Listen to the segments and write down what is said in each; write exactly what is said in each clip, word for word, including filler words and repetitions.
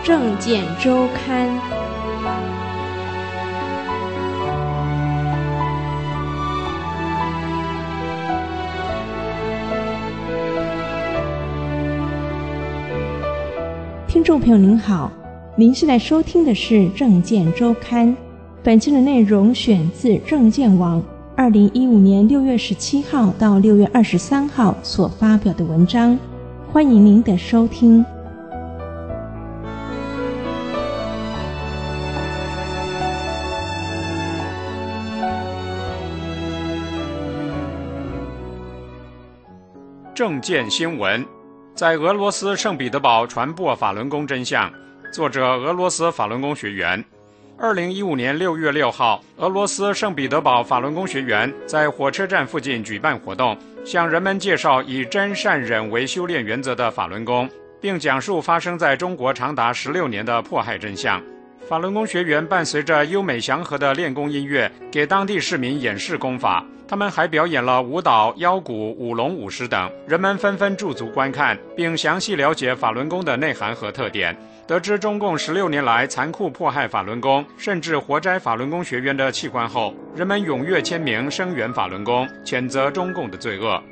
政见周刊。听众朋友您好，您现在收听的是政见周刊，本期的内容选自政见网二零一五年六月十七号到六月二十三号所发表的文章，欢迎您的收听。 政见新闻，在俄罗斯圣彼得堡传播法轮功真相，作者俄罗斯法轮功学员。二零一五年六月六号，俄罗斯圣彼得堡法轮功学员在火车站附近举办活动，向人们介绍以真善忍为修炼原则的法轮功，并讲述发生在中国长达十六年的迫害真相。法轮功学员伴随着优美祥和的练功音乐，给当地市民演示功法。他们还表演了舞蹈、腰鼓、舞龙舞狮等，人们纷纷驻足观看，并详细了解法轮功的内涵和特点。得知中共十六年来残酷迫害法轮功，甚至活摘法轮功学员的器官后，人们踊跃签名声援法轮功，谴责中共的罪恶。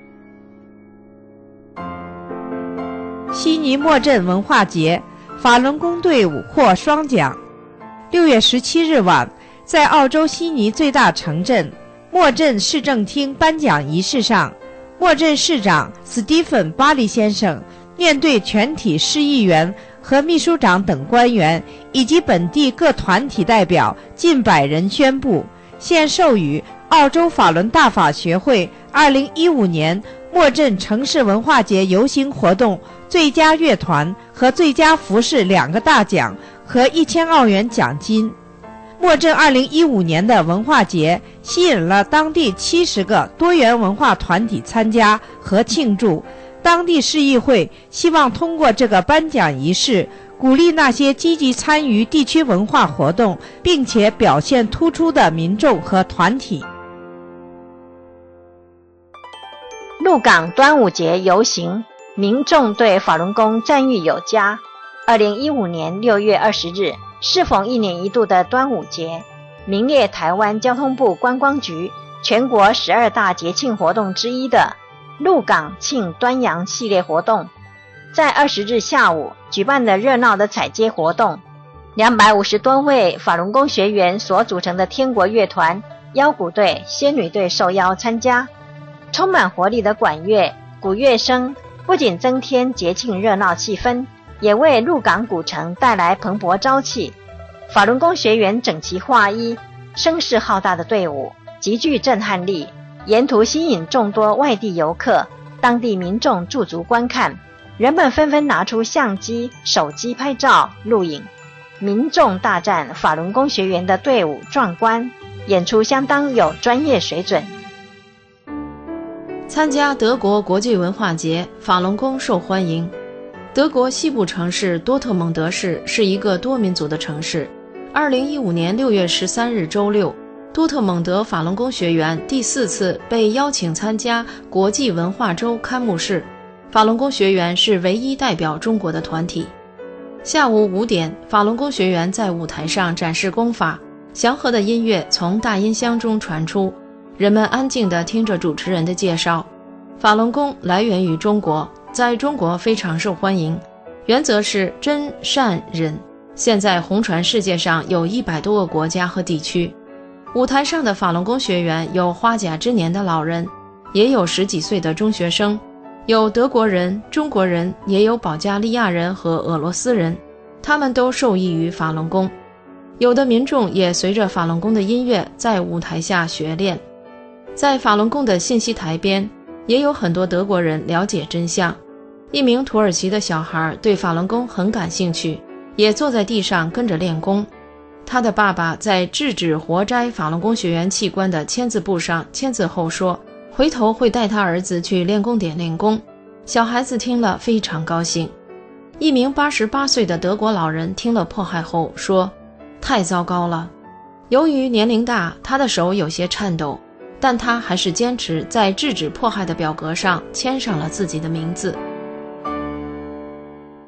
悉尼墨镇文化节，法轮功队伍获双奖。六月十七日晚，在澳洲悉尼最大城镇墨镇市政厅颁奖仪式上，墨镇市长斯蒂芬·巴利先生面对全体市议员和秘书长等官员以及本地各团体代表近百人宣布，现授予澳洲法轮大法学会二零一五年墨镇城市文化节游行活动最佳乐团和最佳服饰两个大奖和一千澳元奖金。墨镇二零一五年的文化节吸引了当地七十个多元文化团体参加和庆祝。当地市议会希望通过这个颁奖仪式，鼓励那些积极参与地区文化活动并且表现突出的民众和团体。 鹿港端午节游行，民众对法轮功赞誉有加。二零一五年六月二十日，适逢一年一度的端午节，名列台湾交通部观光局全国十二大节庆活动之一的鹿港庆端阳系列活动，在二十日下午举办了热闹的彩街活动。两百五十多位法轮功学员所组成的天国乐团、腰鼓队、仙女队受邀参加，充满活力的管乐、鼓乐声不仅增添节庆热闹气氛，也为鹿港古城带来蓬勃朝气。法轮功学员整齐划一，声势浩大的队伍极具震撼力，沿途吸引众多外地游客、当地民众驻足观看，人们纷纷拿出相机、手机拍照、录影。民众大赞法轮功学员的队伍壮观，演出相当有专业水准。 参加德国国际文化节，法轮功受欢迎。德国西部城市多特蒙德市是一个多民族的城市。二零一五年六月十三日周六，多特蒙德法轮功学员第四次被邀请参加国际文化周开幕式。法轮功学员是唯一代表中国的团体。下午五点，法轮功学员在舞台上展示功法，祥和的音乐从大音箱中传出，人们安静地听着主持人的介绍。法轮功来源于中国，在中国非常受欢迎，原则是真善忍，现在红传世界上有一百多个国家和地区。舞台上的法轮功学员有花甲之年的老人，也有十几岁的中学生，有德国人、中国人，也有保加利亚人和俄罗斯人，他们都受益于法轮功。有的民众也随着法轮功的音乐在舞台下学练。在法轮功的信息台边，也有很多德国人了解真相。一名土耳其的小孩对法轮功很感兴趣，也坐在地上跟着练功。他的爸爸在制止活摘法轮功学员器官的签字簿上签字后说，回头会带他儿子去练功点练功。小孩子听了非常高兴。一名八十八岁的德国老人听了迫害后说，太糟糕了。由于年龄大，他的手有些颤抖，但他还是坚持在制止迫害的表格上签上了自己的名字。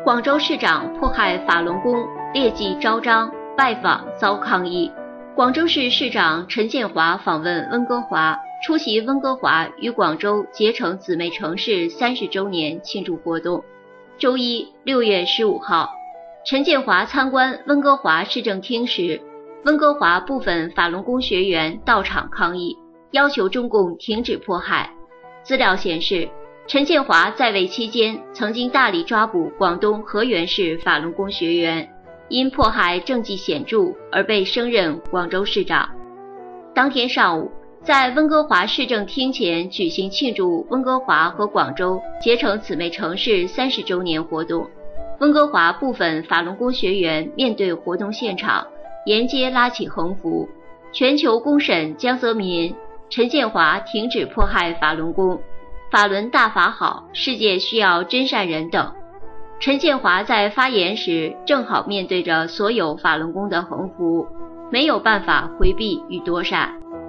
广州市长迫害法轮功，劣迹昭彰，拜访遭抗议。广州市市长陈建华访问温哥华，出席温哥华与广州结成姊妹城市三十周年庆祝活动。周一，六月十五号，陈建华参观温哥华市政厅时，温哥华部分法轮功学员到场抗议，要求中共停止迫害。资料显示，陈建华在位期间曾经大力抓捕广东河源市法轮功学员，因迫害政绩显著而被升任广州市长。当天上午，在温哥华市政厅前举行庆祝温哥华和广州结成姊妹城市三十周年活动。温哥华部分法轮功学员面对活动现场，沿街拉起横幅，全球公审江泽民，陈建华停止迫害法轮功，法轮大法好，世界需要真善人等。陈建华在发言时正好面对着所有法轮功的横幅，没有办法回避与躲闪。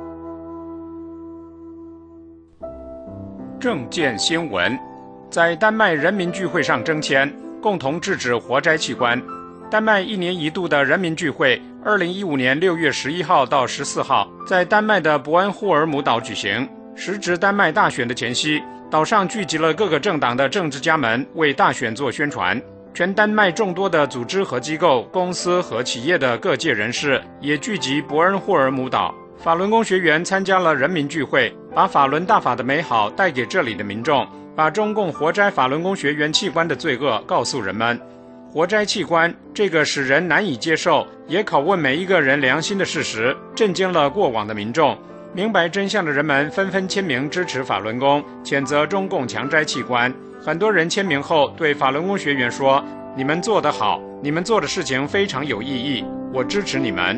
政见新闻，在丹麦人民聚会上征签，共同制止活摘器官。丹麦一年一度的人民聚会，二零一五年六月十一号到十四号，在丹麦的伯恩霍尔姆岛举行。时值丹麦大选的前夕，岛上聚集了各个政党的政治家们为大选做宣传。全丹麦众多的组织和机构、公司和企业的各界人士也聚集伯恩霍尔姆岛。法轮功学员参加了人民聚会，把法轮大法的美好带给这里的民众，把中共活摘法轮功学员器官的罪恶告诉人们。活摘器官这个使人难以接受，也拷问每一个人良心的事实，震惊了过往的民众。明白真相的人们纷纷签名支持法轮功，谴责中共强摘器官。很多人签名后对法轮功学员说：“你们做得好，你们做的事情非常有意义，我支持你们。”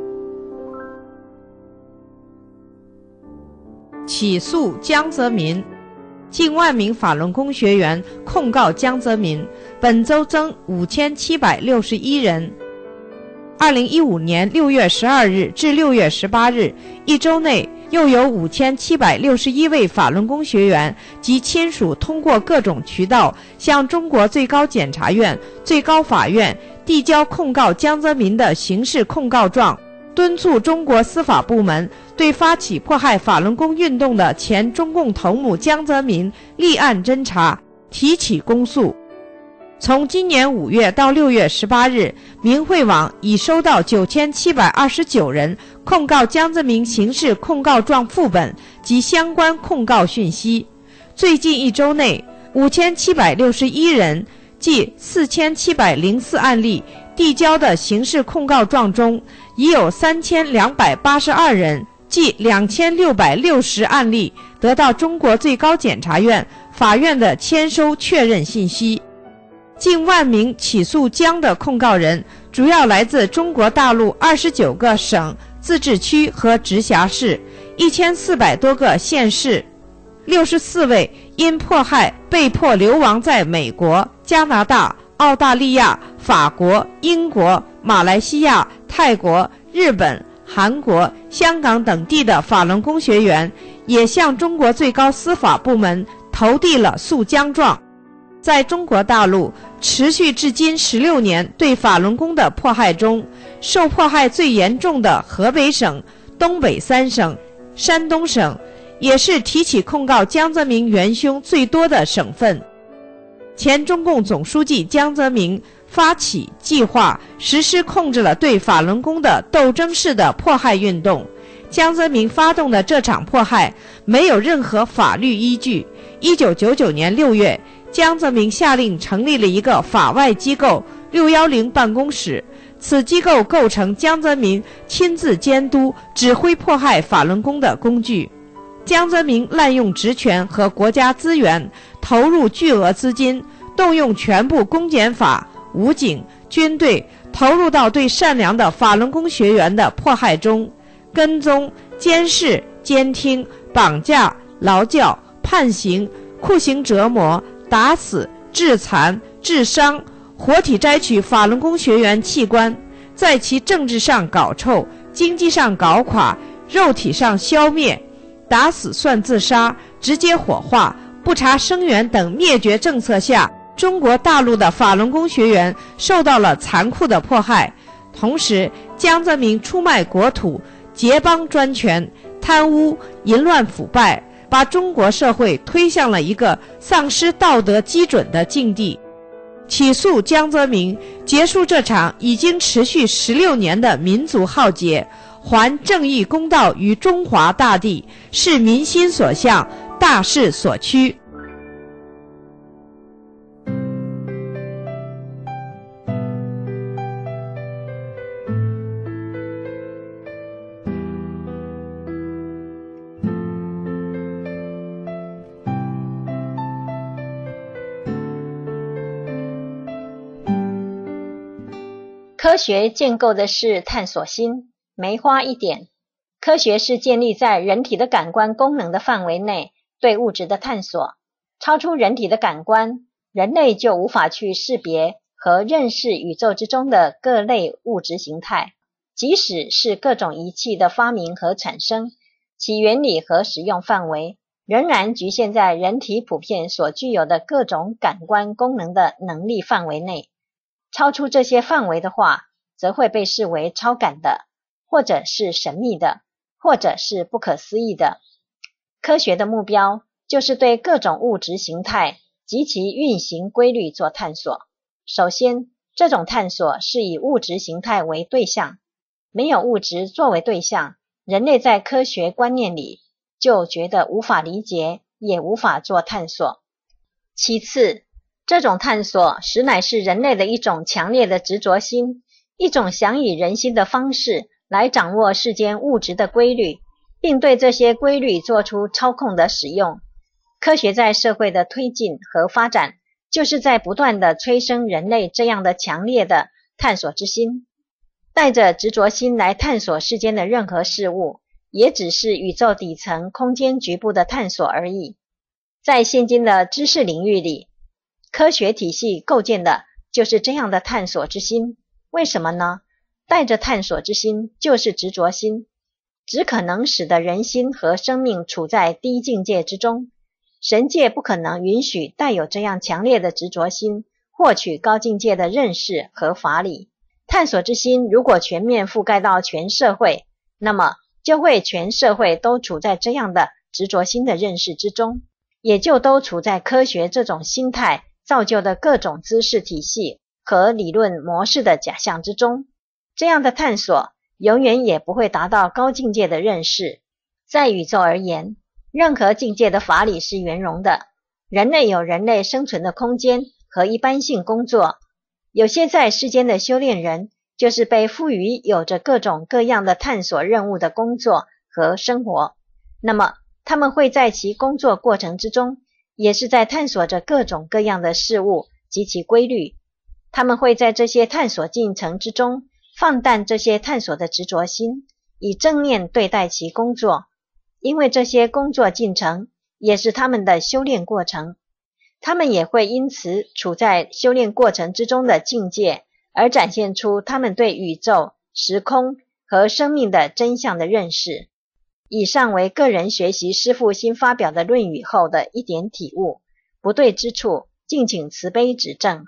起诉江泽民，近万名法轮功学员控告江泽民，本周增五千七百六十一人。二零一五年六月十二日至六月十八日，一周内又有五千七百六十一位法轮功学员及亲属通过各种渠道向中国最高检察院、最高法院递交控告江泽民的刑事控告状，敦促中国司法部门对发起迫害法轮功运动的前中共头目江泽民立案侦查，提起公诉。从今年五月到六月十八日，明慧网已收到九千七百二十九人控告江泽民刑事控告状副本及相关控告讯息。最近一周内，五千七百六十一人即四千七百零四案例递交的刑事控告状中，已有三千两百八十二人即两千六百六十案例得到中国最高检察院、法院的签收确认信息。近万名起诉江的控告人主要来自中国大陆二十九个省、自治区和直辖市，一千四百多个县市。六十四位因迫害被迫流亡在美国、加拿大、澳大利亚、法国、英国、马来西亚、泰国、日本、韩国、香港等地的法轮功学员，也向中国最高司法部门投递了诉江状。在中国大陆持续至今十六年对法轮功的迫害中，受迫害最严重的河北省、东北三省、山东省，也是提起控告江泽民元凶最多的省份。前中共总书记江泽民发起、计划、实施控制了对法轮功的斗争式的迫害运动。江泽民发动的这场迫害没有任何法律依据。一九九九年六月，江泽民下令成立了一个法外机构六一零办公室，此机构构成江泽民亲自监督、指挥迫害法轮功的工具。江泽民滥用职权和国家资源，投入巨额资金，动用全部公检法、武警、军队，投入到对善良的法轮功学员的迫害中，跟踪、监视、监听、绑架、劳教、判刑、酷刑折磨、打死、致残、致伤，活体摘取法轮功学员器官，在其政治上搞臭，经济上搞垮，肉体上消灭，打死算自杀，直接火化，不查生源等灭绝政策下， 中国大陆的法轮功学员受到了残酷的迫害，同时江泽民出卖国土、结邦专权、贪污、淫乱腐败，把中国社会推向了一个丧失道德基准的境地。起诉江泽民，结束这场已经持续十六年的民族浩劫，还正义公道于中华大地，是民心所向，大势所趋。 科学建构的是探索心，梅花一点。科学是建立在人体的感官功能的范围内对物质的探索，超出人体的感官，人类就无法去识别和认识宇宙之中的各类物质形态。即使是各种仪器的发明和产生，其原理和使用范围仍然局限在人体普遍所具有的各种感官功能的能力范围内。超出这些范围的话，则会被视为超感的，或者是神秘的，或者是不可思议的。科学的目标就是对各种物质形态及其运行规律做探索。首先，这种探索是以物质形态为对象，没有物质作为对象，人类在科学观念里就觉得无法理解，也无法做探索。其次，这种探索实乃是人类的一种强烈的执着心，一种想以人心的方式来掌握世间物质的规律，并对这些规律做出操控的使用。科学在社会的推进和发展，就是在不断地催生人类这样的强烈的探索之心。带着执着心来探索世间的任何事物，也只是宇宙底层空间局部的探索而已。在现今的知识领域里，科学体系构建的就是这样的探索之心。为什么呢？带着探索之心就是执着心，只可能使得人心和生命处在低境界之中。神界不可能允许带有这样强烈的执着心获取高境界的认识和法理。探索之心如果全面覆盖到全社会，那么就会全社会都处在这样的执着心的认识之中，也就都处在科学这种心态造就的各种知识体系和理论模式的假象之中。这样的探索永远也不会达到高境界的认识。在宇宙而言，任何境界的法理是圆融的，人类有人类生存的空间和一般性工作。有些在世间的修炼人，就是被赋予有着各种各样的探索任务的工作和生活，那么他们会在其工作过程之中，也是在探索着各种各样的事物及其规律。他们会在这些探索进程之中放淡这些探索的执着心，以正念对待其工作，因为这些工作进程也是他们的修炼过程。他们也会因此处在修炼过程之中的境界，而展现出他们对宇宙、时空和生命的真相的认识。以上为个人学习师父新发表的论语后的一点体悟，不对之处敬请慈悲指正。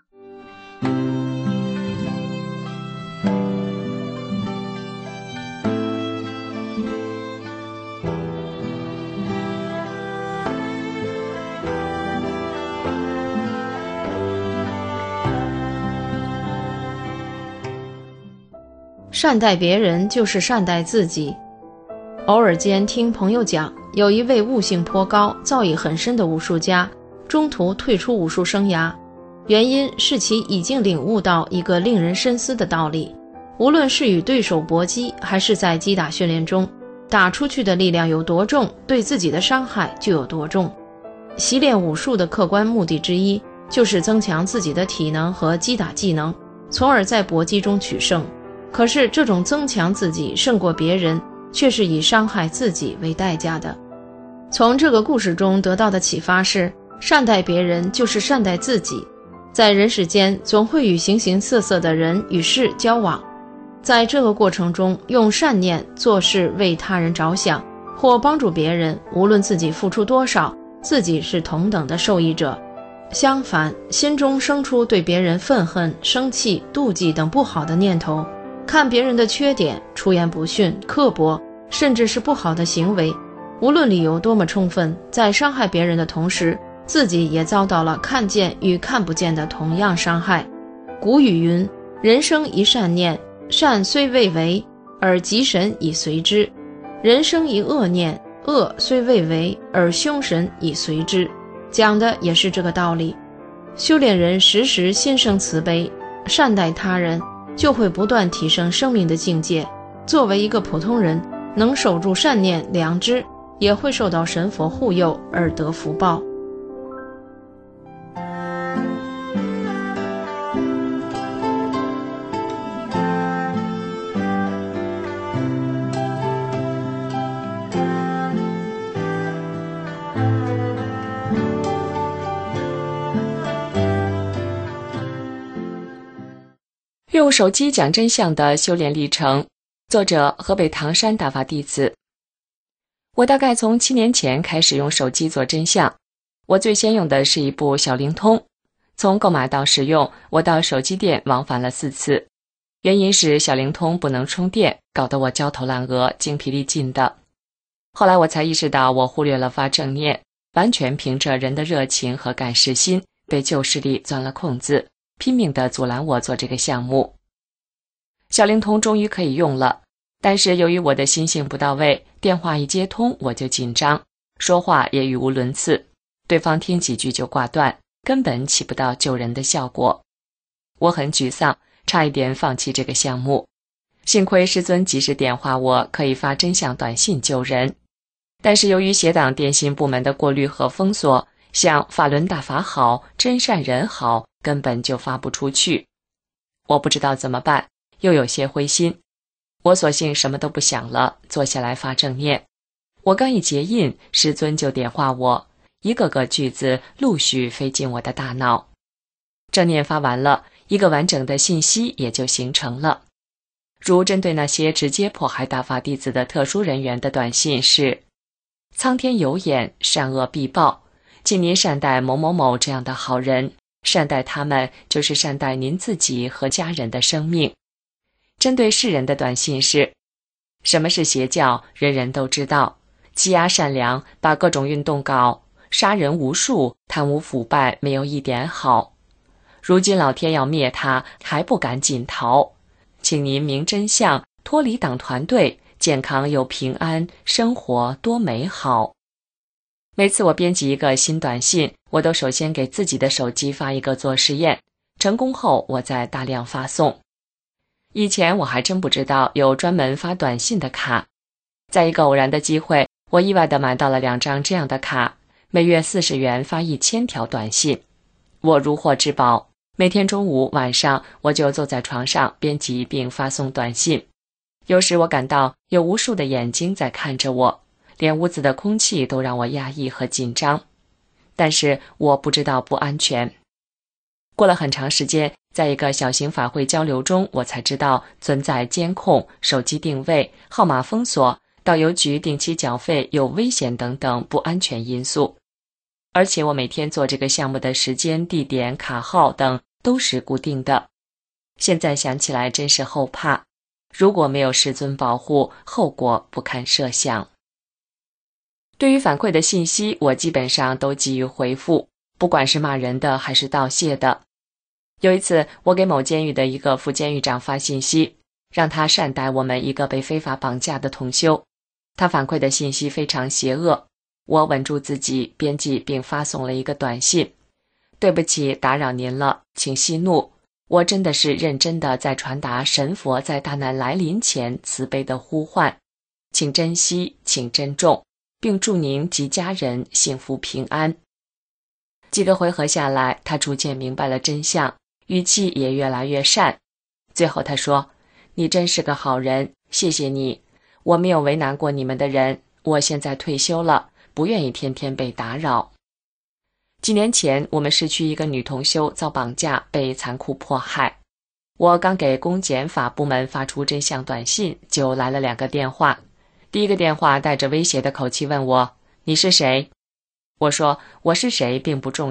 善待别人就是善待自己。偶尔间听朋友讲，有一位悟性颇高、造诣很深的武术家，中途退出武术生涯，原因是其已经领悟到一个令人深思的道理：无论是与对手搏击，还是在击打训练中，打出去的力量有多重，对自己的伤害就有多重。习练武术的客观目的之一，就是增强自己的体能和击打技能，从而在搏击中取胜。可是这种增强自己胜过别人，却是以伤害自己为代价的。从这个故事中得到的启发是，善待别人就是善待自己。在人世间，总会与形形色色的人与事交往，在这个过程中，用善念做事，为他人着想，或帮助别人，无论自己付出多少，自己是同等的受益者。 相反，心中生出对别人愤恨、生气、妒忌等不好的念头，看别人的缺点，出言不逊、刻薄，甚至是不好的行为，无论理由多么充分，在伤害别人的同时，自己也遭到了看见与看不见的同样伤害。古语云：人生一善念，善虽未为，而吉神已随之；人生一恶念，恶虽未为，而凶神已随之。讲的也是这个道理。修炼人时时心生慈悲，善待他人，就会不断提升生命的境界。作为一个普通人，能守住善念良知，也会受到神佛护佑而得福报。 用手机讲真相的修炼历程，作者河北唐山大法弟子。我大概从七年前开始用手机做真相。我最先用的是一部小灵通，从购买到使用，我到手机店往返了四次。原因是小灵通不能充电，搞得我焦头烂额、精疲力尽的。后来我才意识到，我忽略了发正念，完全凭着人的热情和感事心，被旧势力钻了空子，拼命地阻拦我做这个项目。小灵通终于可以用了，但是由于我的心性不到位，电话一接通我就紧张，说话也语无伦次，对方听几句就挂断，根本起不到救人的效果。我很沮丧，差一点放弃这个项目。幸亏师尊及时点化我，可以发真相短信救人。但是由于协党电信部门的过滤和封锁，像法轮大法好、真善人好，根本就发不出去。我不知道怎么办，又有些灰心。我索性什么都不想了，坐下来发正念。我刚一结印，师尊就点化我，一个个句子陆续飞进我的大脑。正念发完了，一个完整的信息也就形成了。如针对那些直接迫害大法弟子的特殊人员的短信是：苍天有眼，善恶必报，请您善待某某某这样的好人，善待他们就是善待您自己和家人的生命。针对世人的短信是：什么是邪教，人人都知道，欺压善良，把各种运动搞，杀人无数，贪污腐败，没有一点好。如今老天要灭他，还不赶紧逃，请您明真相，脱离党团队，健康又平安，生活多美好。每次我编辑一个新短信，我都首先给自己的手机发一个做实验，成功后我再大量发送。以前我还真不知道有专门发短信的卡，在一个偶然的机会，我意外地买到了两张这样的卡，每月四十元发一千条短信。我如获至宝，每天中午晚上我就坐在床上编辑并发送短信。有时我感到有无数的眼睛在看着我，连屋子的空气都让我压抑和紧张，但是我不知道不安全。过了很长时间，在一个小型法会交流中，我才知道存在监控、手机定位、号码封锁、导邮局定期缴费有危险等等不安全因素。而且我每天做这个项目的时间、地点、卡号等都是固定的。现在想起来真是后怕，如果没有师尊保护，后果不堪设想。对于反馈的信息，我基本上都给予回复，不管是骂人的还是道谢的。有一次，我给某监狱的一个副监狱长发信息，让他善待我们一个被非法绑架的同修。他反馈的信息非常邪恶，我稳住自己，编辑并发送了一个短信：对不起，打扰您了，请息怒。我真的是认真的在传达神佛在大难来临前慈悲的呼唤，请珍惜，请珍重，并祝您及家人幸福平安。几个回合下来，他逐渐明白了真相，语气也越来越善。最后他说：你真是个好人，谢谢你，我没有为难过你们的人，我现在退休了，不愿意天天被打扰。几年前，我们市区一个女同修遭绑架，被残酷迫害。我刚给公检法部门发出真相短信，就来了两个电话。第一个电话带着威胁的口气问我：你是谁？我说我是谁并不重要，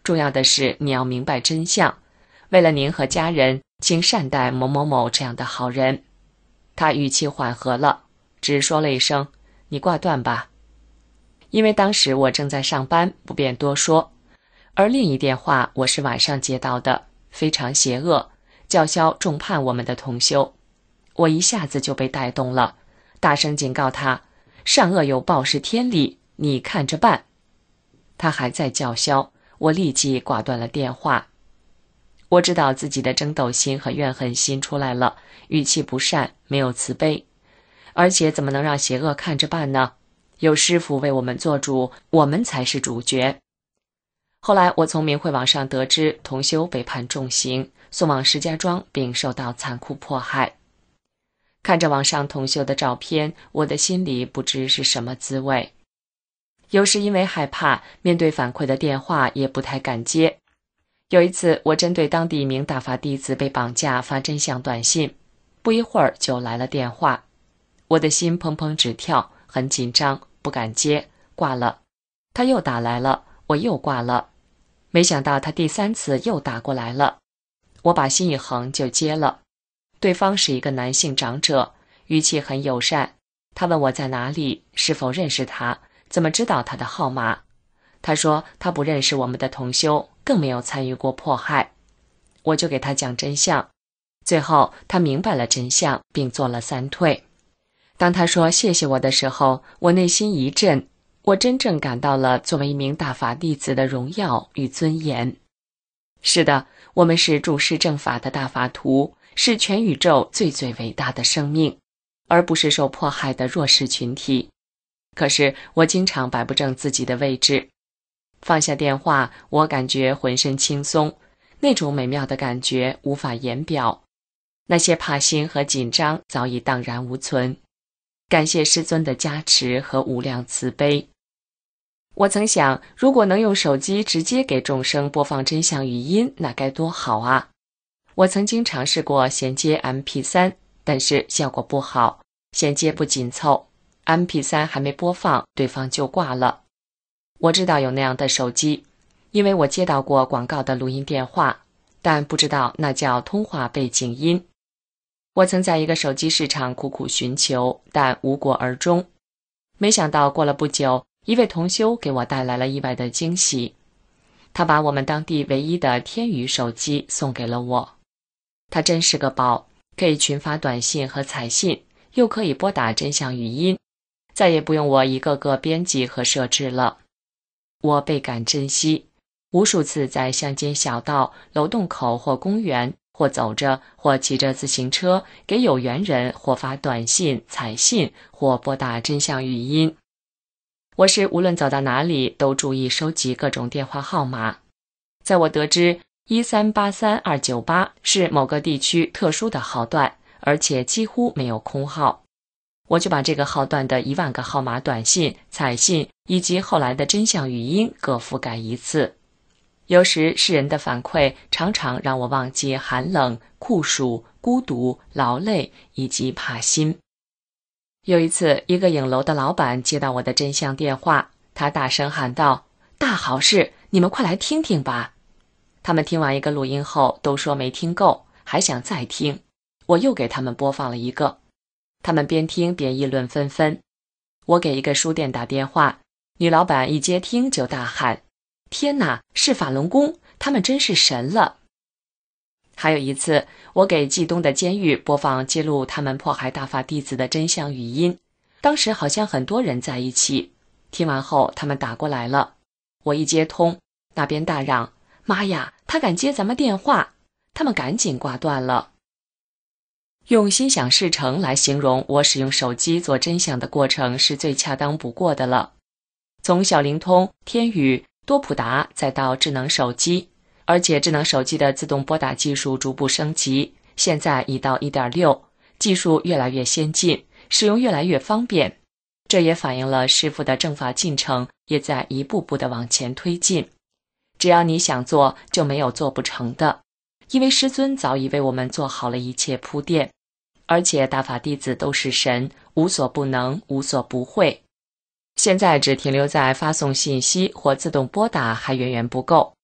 重要的是你要明白真相。为了您和家人，请善待某某某这样的好人。他语气缓和了，只说了一声，你挂断吧。因为当时我正在上班，不便多说。而另一电话我是晚上接到的，非常邪恶，叫嚣重判我们的同修。我一下子就被带动了，大声警告他，善恶有报是天理，你看着办。他还在叫嚣，我立即挂断了电话。我知道自己的争斗心和怨恨心出来了，语气不善，没有慈悲。而且怎么能让邪恶看着办呢？有师父为我们做主，我们才是主角。后来我从明慧网上得知，同修被判重刑，送往石家庄，并受到残酷迫害。看着网上同修的照片，我的心里不知是什么滋味。有时因为害怕，面对反馈的电话也不太敢接。有一次，我针对当地一名大法弟子被绑架发真相短信，不一会儿就来了电话。我的心砰砰直跳，很紧张，不敢接，挂了。他又打来了，我又挂了。没想到他第三次又打过来了，我把心一横就接了。对方是一个男性长者，语气很友善。他问我在哪里，是否认识他，怎么知道他的号码。他说他不认识我们的同修，更没有参与过迫害。我就给他讲真相，最后他明白了真相，并做了三退。当他说谢谢我的时候，我内心一震，我真正感到了作为一名大法弟子的荣耀与尊严。是的，我们是注释正法的大法徒，是全宇宙最最伟大的生命，而不是受迫害的弱势群体。可是我经常摆不正自己的位置。放下电话，我感觉浑身轻松，那种美妙的感觉无法言表。那些怕心和紧张早已荡然无存。感谢师尊的加持和无量慈悲。我曾想，如果能用手机直接给众生播放真相语音，那该多好啊！我曾经尝试过衔接 M P 三， 但是效果不好，衔接不紧凑， M P 三 还没播放，对方就挂了。我知道有那样的手机，因为我接到过广告的录音电话，但不知道那叫通话背景音。我曾在一个手机市场苦苦寻求，但无果而终。没想到过了不久，一位同修给我带来了意外的惊喜。他把我们当地唯一的天宇手机送给了我。它真是个宝，可以群发短信和彩信，又可以拨打真相语音，再也不用我一个个编辑和设置了。我倍感珍惜，无数次在乡间小道、楼洞口或公园，或走着或骑着自行车，给有缘人或发短信、彩信，或拨打真相语音。我是无论走到哪里都注意收集各种电话号码。在我得知一三八三二九八是某个地区特殊的号段，而且几乎没有空号，我就把这个号段的一万个号码短信、彩信以及后来的真相语音各覆盖一次。有时世人的反馈常常让我忘记寒冷、酷暑、孤独、劳累以及怕心。有一次，一个影楼的老板接到我的真相电话，他大声喊道：大好事，你们快来听听吧。他们听完一个录音后都说没听够，还想再听。我又给他们播放了一个，他们边听边议论纷纷。我给一个书店打电话，女老板一接听就大喊：天哪，是法轮功，他们真是神了。还有一次，我给冀东的监狱播放揭露他们迫害大法弟子的真相语音，当时好像很多人在一起，听完后他们打过来了，我一接通，那边大嚷：妈呀，他敢接咱们电话！他们赶紧挂断了。用心想事成来形容我使用手机做真相的过程是最恰当不过的了。从小灵通、天宇、多普达再到智能手机，而且智能手机的自动拨打技术逐步升级，现在已到 一点六， 技术越来越先进，使用越来越方便。这也反映了师父的正法进程也在一步步地往前推进。只要你想做，就没有做不成的，因为师尊早已为我们做好了一切铺垫。而且大法弟子都是神，无所不能，无所不会。现在只停留在发送信息或自动拨打还远远不够，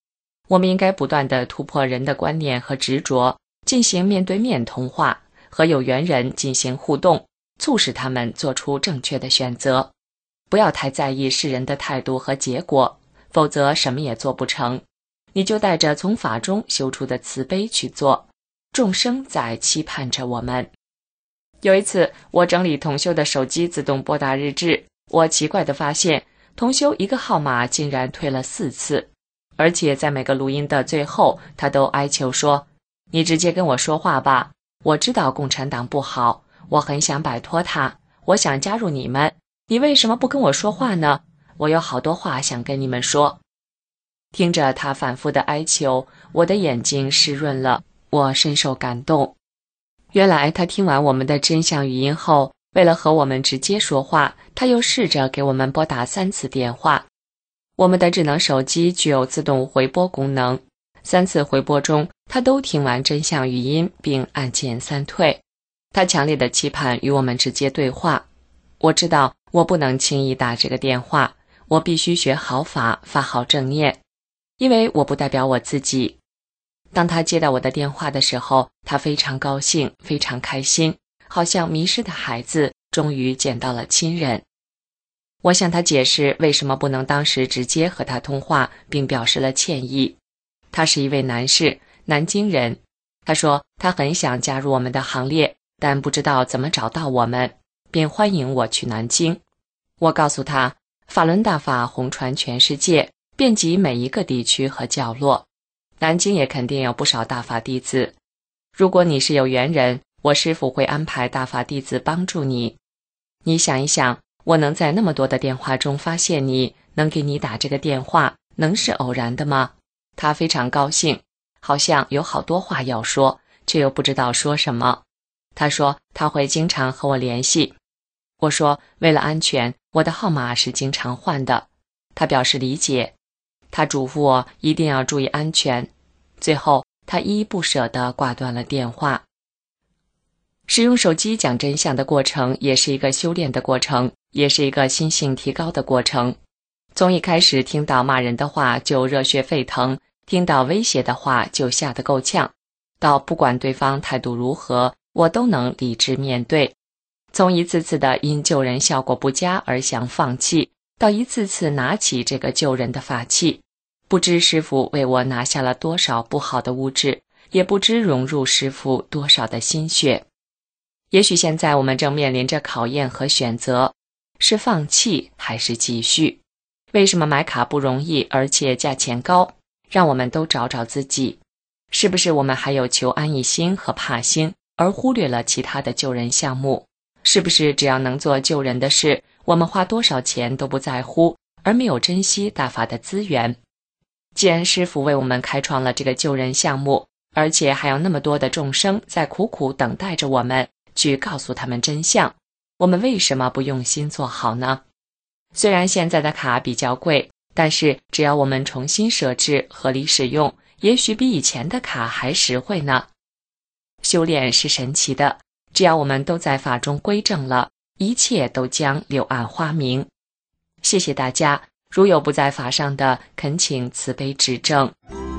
我们应该不断地突破人的观念和执着，进行面对面通话，和有缘人进行互动，促使他们做出正确的选择。不要太在意世人的态度和结果，否则什么也做不成。你就带着从法中修出的慈悲去做，众生在期盼着我们。有一次，我整理同修的手机自动拨打日志，我奇怪地发现，同修一个号码竟然退了四次，而且在每个录音的最后，他都哀求说：“你直接跟我说话吧，我知道共产党不好，我很想摆脱它，我想加入你们，你为什么不跟我说话呢？我有好多话想跟你们说。”听着他反复的哀求，我的眼睛湿润了，我深受感动。原来他听完我们的真相语音后，为了和我们直接说话，他又试着给我们拨打三次电话。我们的智能手机具有自动回拨功能，三次回拨中，他都听完真相语音并按键三退。他强烈的期盼与我们直接对话。我知道我不能轻易打这个电话，我必须学好法，发好正念，因为我不代表我自己。当他接到我的电话的时候，他非常高兴，非常开心，好像迷失的孩子终于见到了亲人。我向他解释为什么不能当时直接和他通话，并表示了歉意。他是一位男士，南京人。他说他很想加入我们的行列，但不知道怎么找到我们，并欢迎我去南京。我告诉他，法轮大法红传全世界，遍及每一个地区和角落，南京也肯定有不少大法弟子。如果你是有缘人，我师父会安排大法弟子帮助你。你想一想，我能在那么多的电话中发现你，能给你打这个电话，能是偶然的吗？他非常高兴，好像有好多话要说，却又不知道说什么。他说他会经常和我联系。我说为了安全，我的号码是经常换的。他表示理解。他嘱咐我一定要注意安全。最后，他依依不舍地挂断了电话。使用手机讲真相的过程也是一个修炼的过程，也是一个心性提高的过程。从一开始听到骂人的话就热血沸腾，听到威胁的话就吓得够呛，到不管对方态度如何，我都能理智面对。从一次次的因救人效果不佳而想放弃，到一次次拿起这个救人的法器，不知师父为我拿下了多少不好的物质，也不知融入师父多少的心血。也许现在我们正面临着考验和选择，是放弃还是继续？为什么买卡不容易，而且价钱高？让我们都找找自己，是不是我们还有求安逸心和怕心，而忽略了其他的救人项目？是不是只要能做救人的事，我们花多少钱都不在乎，而没有珍惜大法的资源？既然师父为我们开创了这个救人项目，而且还有那么多的众生在苦苦等待着我们去告诉他们真相，我们为什么不用心做好呢？虽然现在的卡比较贵，但是只要我们重新设置，合理使用，也许比以前的卡还实惠呢。修炼是神奇的，只要我们都在法中归正了，一切都将柳暗花明。谢谢大家，如有不在法上的，恳请慈悲指正。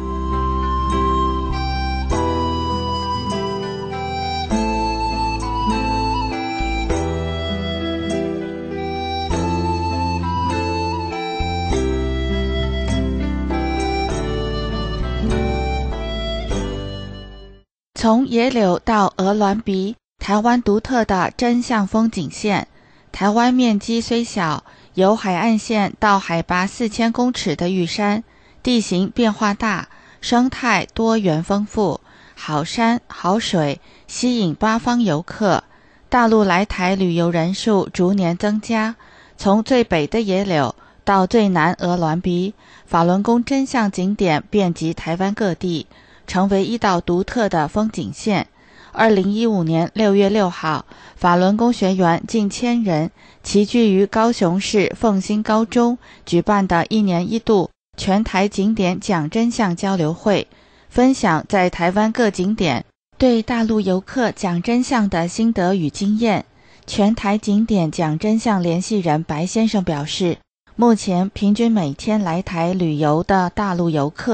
从野柳到鹅銮鼻，台湾独特的真相风景线。台湾面积虽小，由海岸线到海拔四千公尺的玉山，地形变化大，生态多元丰富，好山好水，吸引八方游客。大陆来台旅游人数逐年增加，从最北的野柳到最南鹅銮鼻，法轮功真相景点遍及台湾各地，成为一道独特的风景线。二零一五年六月六号，法轮功学员近千人齐聚于高雄市凤新高中举办的一年一度全台景点讲真相交流会，分享在台湾各景点对大陆游客讲真相的心得与经验。全台景点讲真相联系人白先生表示，目前平均每天来台旅游的大陆游客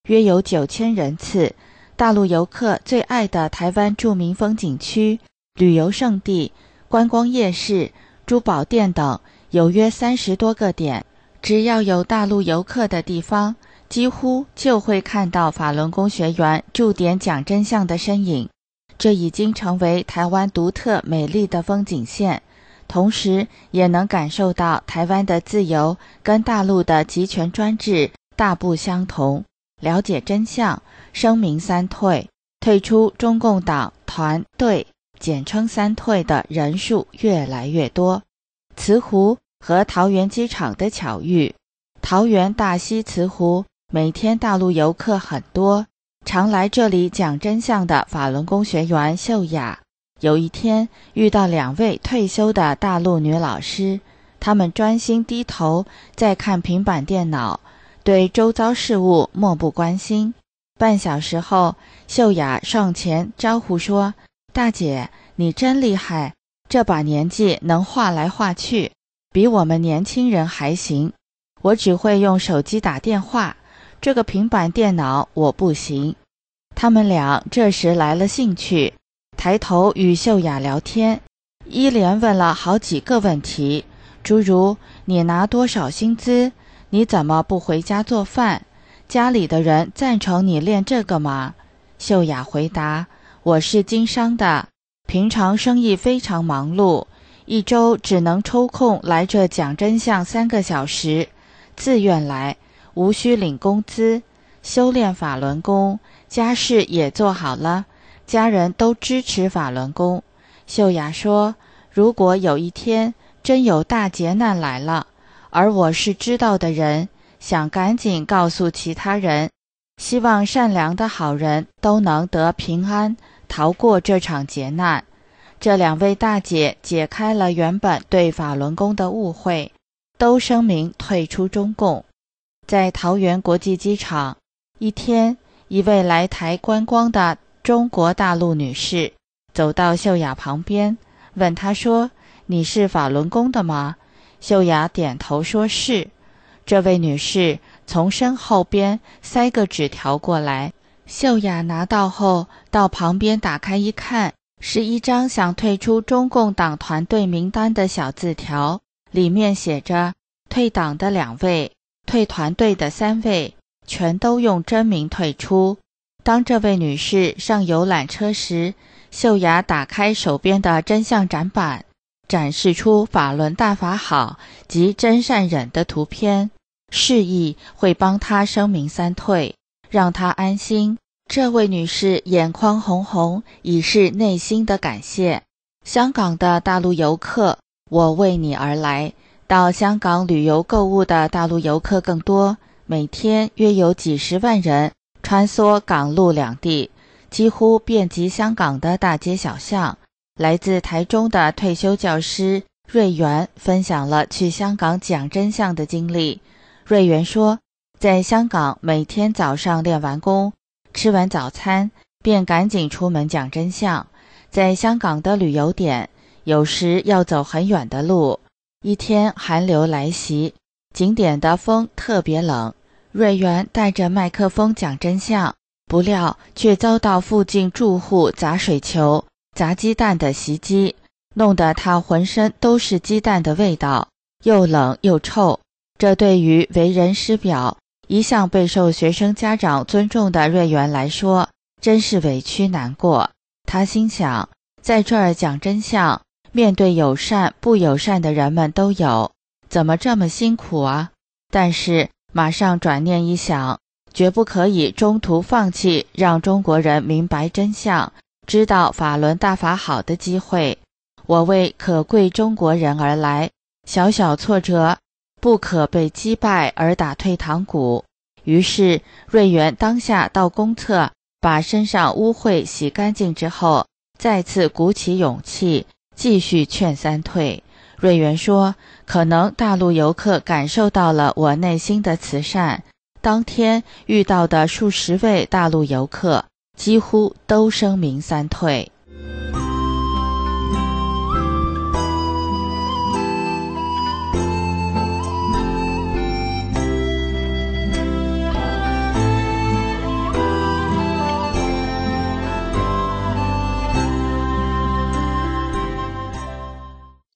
约有九千人次。大陆游客最爱的台湾著名风景区、旅游胜地、观光夜市、珠宝店等，有约三十多个点。只要有大陆游客的地方，几乎就会看到法轮功学员驻点讲真相的身影。这已经成为台湾独特美丽的风景线，同时也能感受到台湾的自由跟大陆的集权专制大不相同。了解真相，声明三退，退出中共党团队，简称三退的人数越来越多。慈湖和桃园机场的巧遇，桃园大溪慈湖每天大陆游客很多，常来这里讲真相的法轮功学员秀雅，有一天遇到两位退休的大陆女老师，她们专心低头在看平板电脑，对周遭事物漠不关心。半小时后，秀雅上前招呼说：“大姐，你真厉害，这把年纪能画来画去，比我们年轻人还行。我只会用手机打电话，这个平板电脑我不行。”他们俩这时来了兴趣，抬头与秀雅聊天，一连问了好几个问题，诸如你拿多少薪资？你怎么不回家做饭？家里的人赞成你练这个吗？秀雅回答：我是经商的，平常生意非常忙碌，一周只能抽空来这讲真相三个小时，自愿来，无需领工资，修炼法轮功，家事也做好了，家人都支持法轮功。秀雅说，如果有一天真有大劫难来了，而我是知道的人，想赶紧告诉其他人，希望善良的好人都能得平安，逃过这场劫难。这两位大姐解开了原本对法轮功的误会，都声明退出中共。在桃园国际机场，一天，一位来台观光的中国大陆女士走到秀雅旁边，问她说：你是法轮功的吗？秀雅点头说是。这位女士从身后边塞个纸条过来，秀雅拿到后到旁边打开一看，是一张想退出中共党团队名单的小字条，里面写着退党的两位，退团队的三位，全都用真名退出。当这位女士上游览车时，秀雅打开手边的真相展板，展示出法轮大法好及真善忍的图片，示意会帮她声明三退，让她安心。这位女士眼眶红红，已是内心的感谢。香港的大陆游客，我为你而来。到香港旅游购物的大陆游客更多，每天约有几十万人穿梭港陆两地，几乎遍及香港的大街小巷。来自台中的退休教师瑞元分享了去香港讲真相的经历。瑞元说，在香港每天早上练完功，吃完早餐便赶紧出门讲真相。在香港的旅游点，有时要走很远的路。一天寒流来袭，景点的风特别冷，瑞元带着麦克风讲真相，不料却遭到附近住户砸水球、砸鸡蛋的袭击，弄得他浑身都是鸡蛋的味道，又冷又臭。这对于为人师表、一向备受学生家长尊重的瑞元来说，真是委屈难过。他心想，在这儿讲真相，面对友善不友善的人们都有，怎么这么辛苦啊？但是马上转念一想，绝不可以中途放弃让中国人明白真相，知道法轮大法好的机会。我为可贵中国人而来，小小挫折不可被击败而打退堂鼓。于是瑞元当下到公厕，把身上污秽洗干净之后，再次鼓起勇气继续劝三退。瑞元说，可能大陆游客感受到了我内心的慈善，当天遇到的数十位大陆游客几乎都声明三退。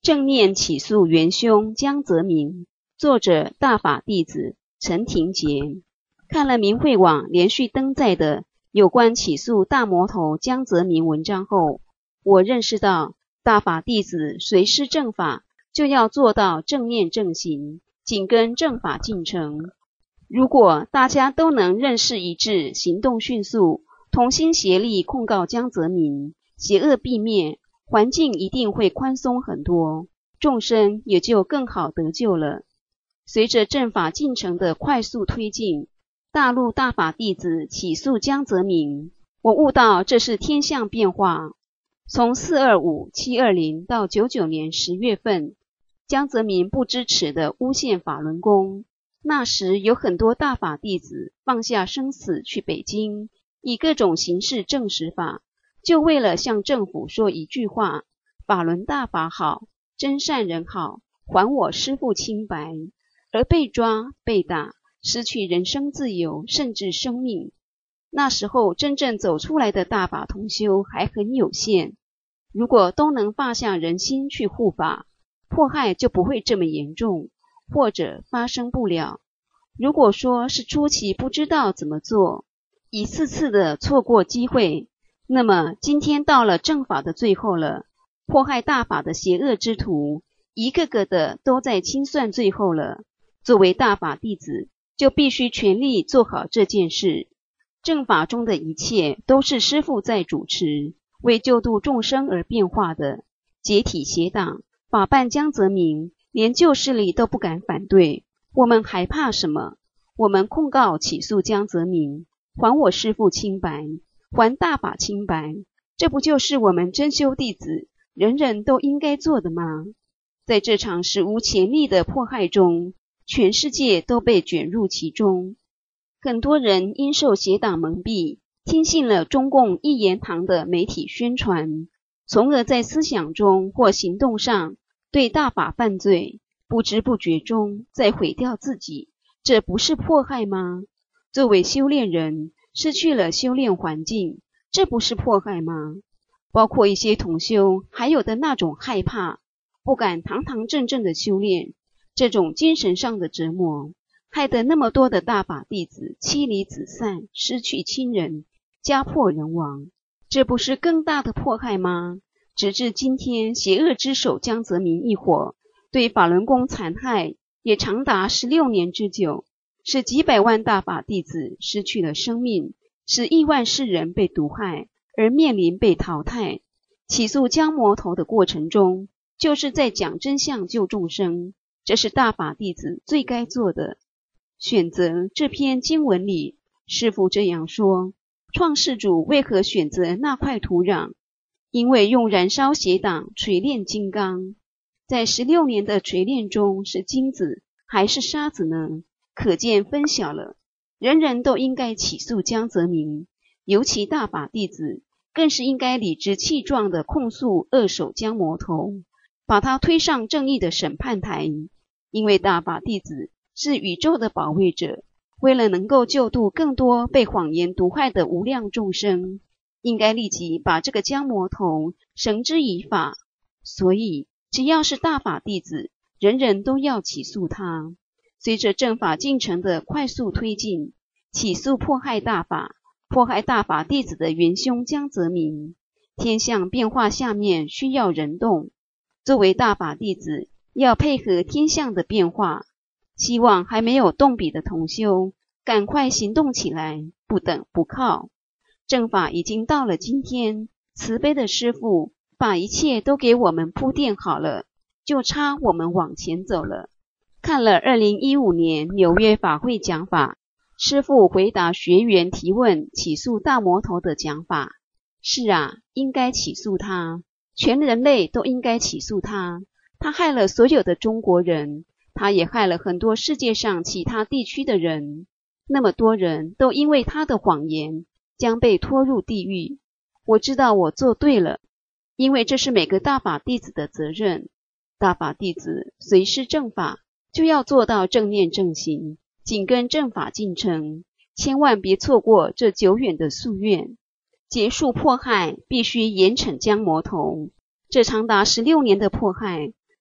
正念起诉元凶江泽民，作者大法弟子陈廷杰。看了明慧网连续登载的有关起诉大魔头江泽民文章后，我认识到大法弟子随师正法，就要做到正念正行，紧跟正法进程。如果大家都能认识一致，行动迅速，同心协力控告江泽民，邪恶避灭，环境一定会宽松很多，众生也就更好得救了。随着正法进程的快速推进，大陆大法弟子起诉江泽民，我悟到这是天象变化。从四二五、七二零到九九年十月份，江泽民不支持的诬陷法轮功，那时有很多大法弟子放下生死去北京，以各种形式证实法，就为了向政府说一句话：法轮大法好，真善人好，还我师父清白，而被抓、被打，失去人身自由，甚至生命。那时候真正走出来的大法同修还很有限，如果都能放下人心去护法，迫害就不会这么严重，或者发生不了。如果说是初期不知道怎么做，一次次的错过机会，那么今天到了正法的最后了，迫害大法的邪恶之徒一个个的都在清算最后了。作为大法弟子，就必须全力做好这件事。正法中的一切都是师父在主持，为救度众生而变化的。解体邪党，法办江泽民，连旧势力都不敢反对，我们还怕什么？我们控告起诉江泽民，还我师父清白，还大法清白，这不就是我们真修弟子人人都应该做的吗？在这场史无前例的迫害中，全世界都被卷入其中。很多人因受邪党蒙蔽，听信了中共一言堂的媒体宣传，从而在思想中或行动上对大法犯罪，不知不觉中再毁掉自己，这不是迫害吗？作为修炼人，失去了修炼环境，这不是迫害吗？包括一些同修还有的那种害怕，不敢堂堂正正的修炼，这种精神上的折磨，害得那么多的大法弟子妻离子散，失去亲人，家破人亡，这不是更大的迫害吗？直至今天，邪恶之手江泽民一伙对法轮功残害也长达十六年之久，使几百万大法弟子失去了生命，使亿万世人被毒害而面临被淘汰。起诉江魔头的过程中，就是在讲真相救众生，这是大法弟子最该做的。选择这篇经文里，师父这样说：创世主为何选择那块土壤？因为用燃烧邪党锤炼金刚。在十六年的锤炼中，是金子还是沙子呢？可见分晓了。人人都应该起诉江泽民，尤其大法弟子更是应该理直气壮地控诉恶手江魔头，把他推上正义的审判台。因为大法弟子是宇宙的保卫者，为了能够救度更多被谎言毒害的无量众生，应该立即把这个江魔头绳之以法。所以只要是大法弟子，人人都要起诉他。随着正法进程的快速推进，起诉迫害大法迫害大法弟子的元凶江泽民。天象变化下面需要人动，作为大法弟子要配合天象的变化，希望还没有动笔的同修赶快行动起来，不等不靠。正法已经到了今天，慈悲的师父把一切都给我们铺垫好了，就差我们往前走了。看了二零一五年纽约法会讲法，师父回答学员提问起诉大魔头的讲法。是啊，应该起诉他，全人类都应该起诉他。他害了所有的中国人，他也害了很多世界上其他地区的人，那么多人都因为他的谎言将被拖入地狱。我知道我做对了，因为这是每个大法弟子的责任。大法弟子随师正法，就要做到正念正行，紧跟正法进程，千万别错过这久远的夙愿。结束迫害必须严惩江魔头，这长达十六年的迫害，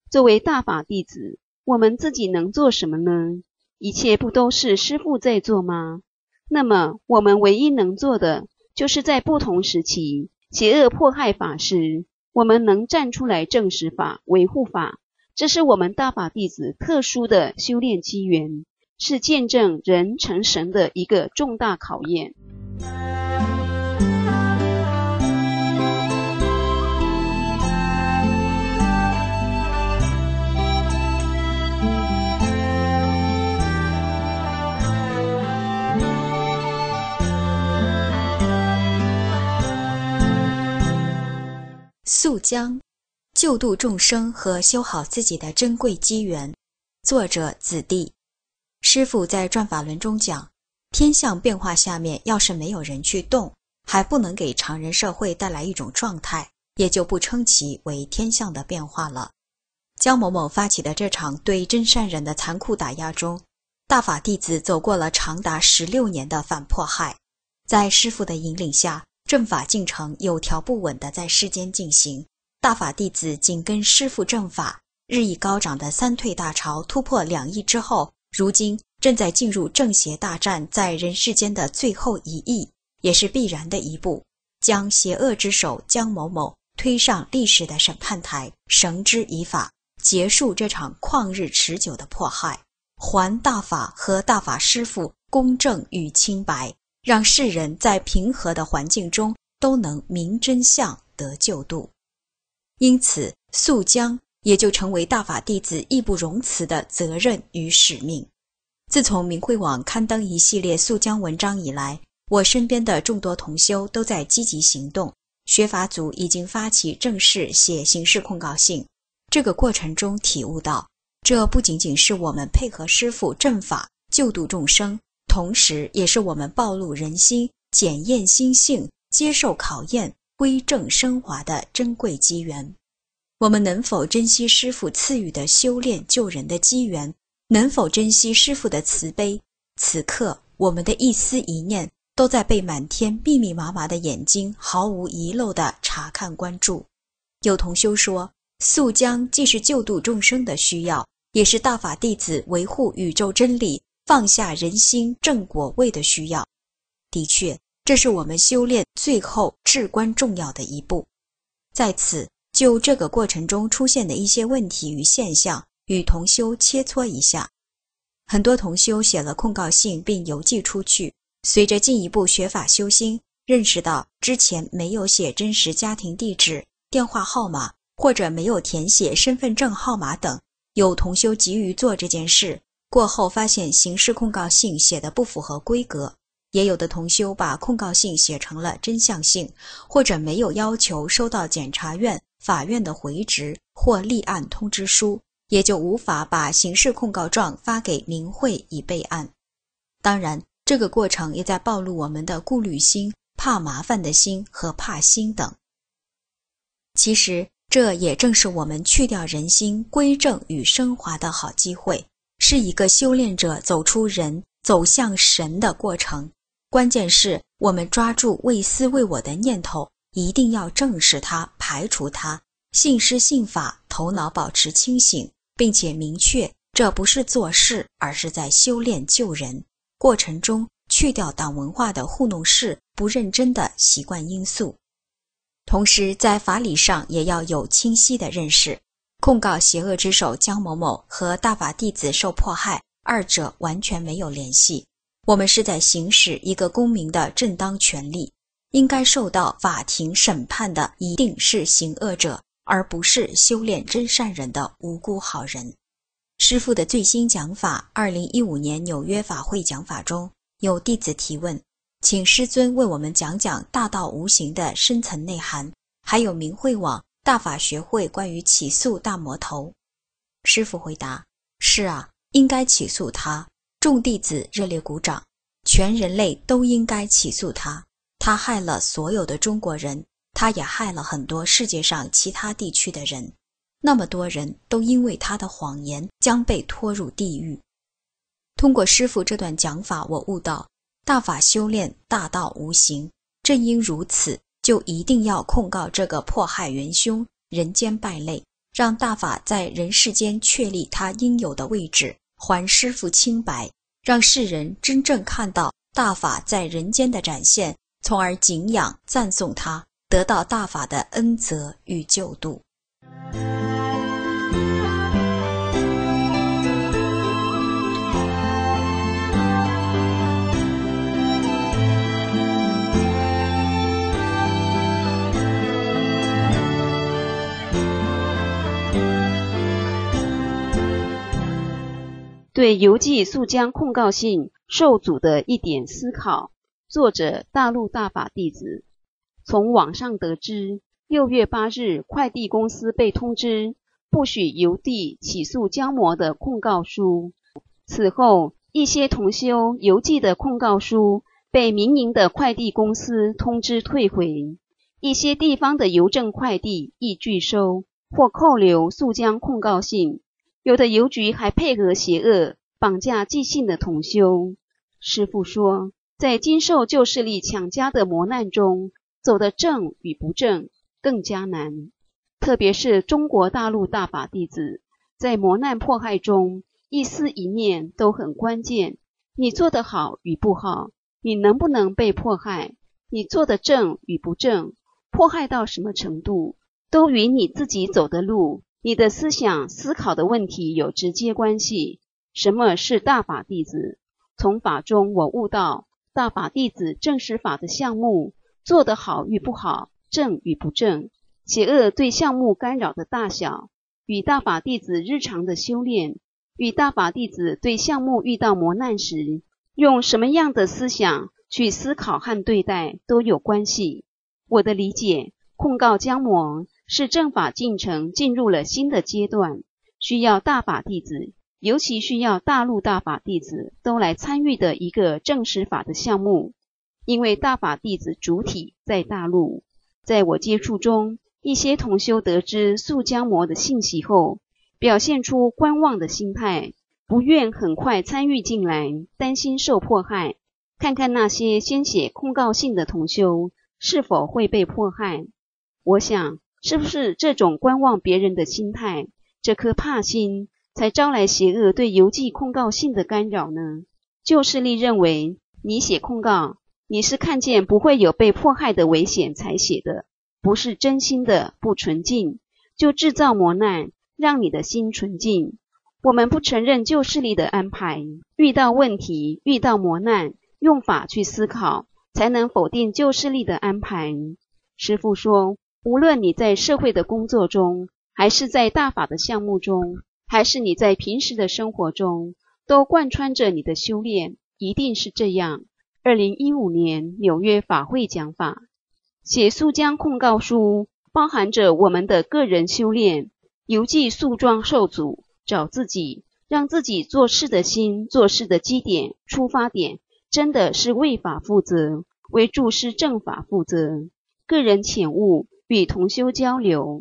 作为大法弟子，我们自己能做什么呢？一切不都是师父在做吗？那么我们唯一能做的，就是在不同时期邪恶迫害法时，我们能站出来证实法、维护法，这是我们大法弟子特殊的修炼机缘，是见证人成神的一个重大考验。 溯江，救度众生和修好自己的珍贵机缘。作者子弟。师父在转法轮中讲，天象变化下面要是没有人去动，还不能给常人社会带来一种状态，也就不称其为天象的变化了。江某某发起的这场对真善人的残酷打压中，大法弟子走过了长达十六年的反迫害，在师父的引领下，正法进程有条不紊地在世间进行，大法弟子紧跟师父正法，日益高涨的三退大潮突破两亿之后，如今正在进入正邪大战在人世间的最后一役，也是必然的一步，将邪恶之首江某某推上历史的审判台，绳之以法，结束这场旷日持久的迫害，还大法和大法师父公正与清白，让世人在平和的环境中都能明真相得救度。因此，溯江也就成为大法弟子义不容辞的责任与使命。自从明慧网刊登一系列溯江文章以来，我身边的众多同修都在积极行动，学法组已经发起正式写刑事控告信。这个过程中体悟到，这不仅仅是我们配合师父正法救度众生，同时也是我们暴露人心、检验心性、接受考验、归正升华的珍贵机缘。我们能否珍惜师父赐予的修炼救人的机缘？能否珍惜师父的慈悲？此刻，我们的一丝一念都在被满天密密麻麻的眼睛毫无遗漏地查看关注。有同修说，溯江既是救度众生的需要，也是大法弟子维护宇宙真理、放下人心正果位的需要。的确，这是我们修炼最后至关重要的一步。在此，就这个过程中出现的一些问题与现象，与同修切磋一下。很多同修写了控告信并邮寄出去，随着进一步学法修心，认识到之前没有写真实家庭地址、电话号码，或者没有填写身份证号码等，有同修急于做这件事，过后发现刑事控告信写的不符合规格，也有的同修把控告信写成了真相信，或者没有要求收到检察院、法院的回执或立案通知书，也就无法把刑事控告状发给明慧以备案。当然，这个过程也在暴露我们的顾虑心、怕麻烦的心和怕心等。其实，这也正是我们去掉人心、归正与升华的好机会，是一个修炼者走出人、走向神的过程。关键是我们抓住为私为我的念头，一定要正视它、排除它，信师信法，头脑保持清醒，并且明确这不是做事，而是在修炼救人。过程中去掉党文化的糊弄事、不认真的习惯因素。同时在法理上也要有清晰的认识，控告邪恶之首江某某和大法弟子受迫害，二者完全没有联系。我们是在行使一个公民的正当权利，应该受到法庭审判的一定是行恶者，而不是修炼真善人的无辜好人。师父的最新讲法，二零一五年纽约法会讲法中，有弟子提问，请师尊为我们讲讲大道无形的深层内涵，还有明慧网、大法学会关于起诉大魔头。师父回答，是啊，应该起诉他。众弟子热烈鼓掌，全人类都应该起诉他。他害了所有的中国人，他也害了很多世界上其他地区的人。那么多人都因为他的谎言将被拖入地狱。通过师父这段讲法，我悟到大法修炼大道无形，正因如此，就一定要控告这个迫害元凶、人间败类， 让大法在人世间确立它应有的位置，还师父清白，让世人真正看到大法在人间的展现，从而敬仰赞颂它，得到大法的恩泽与救度。 对邮寄速将控告信受阻的一点思考。作者大陆大法弟子。从网上得知，六月八日快递公司被通知不许邮递起诉姜模的控告书。此后，一些同修邮寄的控告书被民营的快递公司通知退回，一些地方的邮政快递亦拒收或扣留速将控告信。有的邮局还配合邪恶绑架寄信的同修。师父说，在经受旧势力强加的磨难中，走得正与不正更加难。特别是中国大陆大法弟子，在磨难迫害中，一丝一念都很关键。你做得好与不好，你能不能被迫害，你做得正与不正，迫害到什么程度，都与你自己走的路，你的思想思考的问题有直接关系。什么是大法弟子？从法中我悟到，大法弟子正实法的项目，做得好与不好，正与不正，邪恶对项目干扰的大小，与大法弟子日常的修炼，与大法弟子对项目遇到磨难时，用什么样的思想去思考和对待都有关系。我的理解，控告姜模是正法进程进入了新的阶段，需要大法弟子，尤其需要大陆大法弟子都来参与的一个正实法的项目。因为大法弟子主体在大陆，在我接触中，一些同修得知速姜模的信息后，表现出观望的心态，不愿很快参与进来，担心受迫害。看看那些先写控告信的同修是否会被迫害。我想，是不是这种观望别人的心态，这颗怕心，才招来邪恶对邮寄控告信的干扰呢？旧势力认为，你写控告，你是看见不会有被迫害的危险才写的，不是真心的，不纯净，就制造磨难，让你的心纯净。我们不承认旧势力的安排，遇到问题，遇到磨难，用法去思考，才能否定旧势力的安排。师父说，无论你在社会的工作中，还是在大法的项目中，还是你在平时的生活中，都贯穿着你的修炼，一定是这样。二零一五年纽约法会讲法，写速将控告书，包含着我们的个人修炼，邮寄诉状受阻，找自己，让自己做事的心，做事的基点、出发点，真的是为法负责，为注释正法负责。个人浅悟，与同修交流。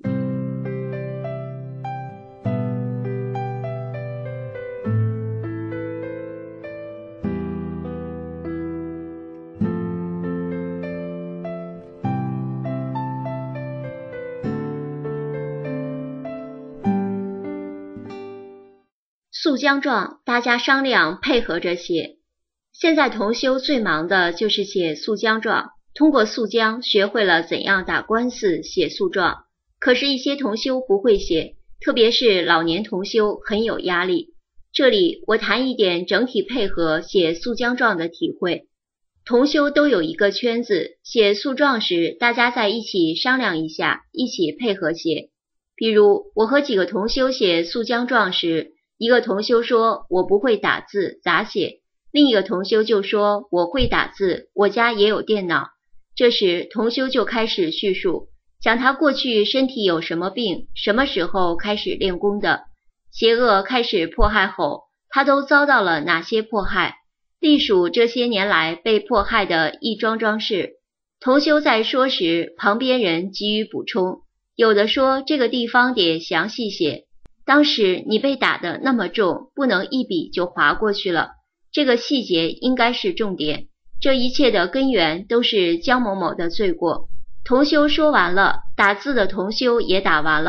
速将状大家商量配合着写。现在同修最忙的就是写速将状，通过速将学会了怎样打官司写诉状。可是一些同修不会写，特别是老年同修很有压力。这里我谈一点整体配合写速将状的体会。同修都有一个圈子，写诉状时大家在一起商量一下，一起配合写。比如我和几个同修写速将状时，一个同修说我不会打字咋写，另一个同修就说我会打字，我家也有电脑。这时同修就开始叙述，讲他过去身体有什么病，什么时候开始练功的，邪恶开始迫害后他都遭到了哪些迫害，隶属这些年来被迫害的一桩桩事。同修在说时，旁边人给予补充，有的说这个地方得详细写，当时你被打得那么重，不能一笔就划过去了，这个细节应该是重点。这一切的根源都是姜某某的罪过。同修说完了，打字的同修也打完了。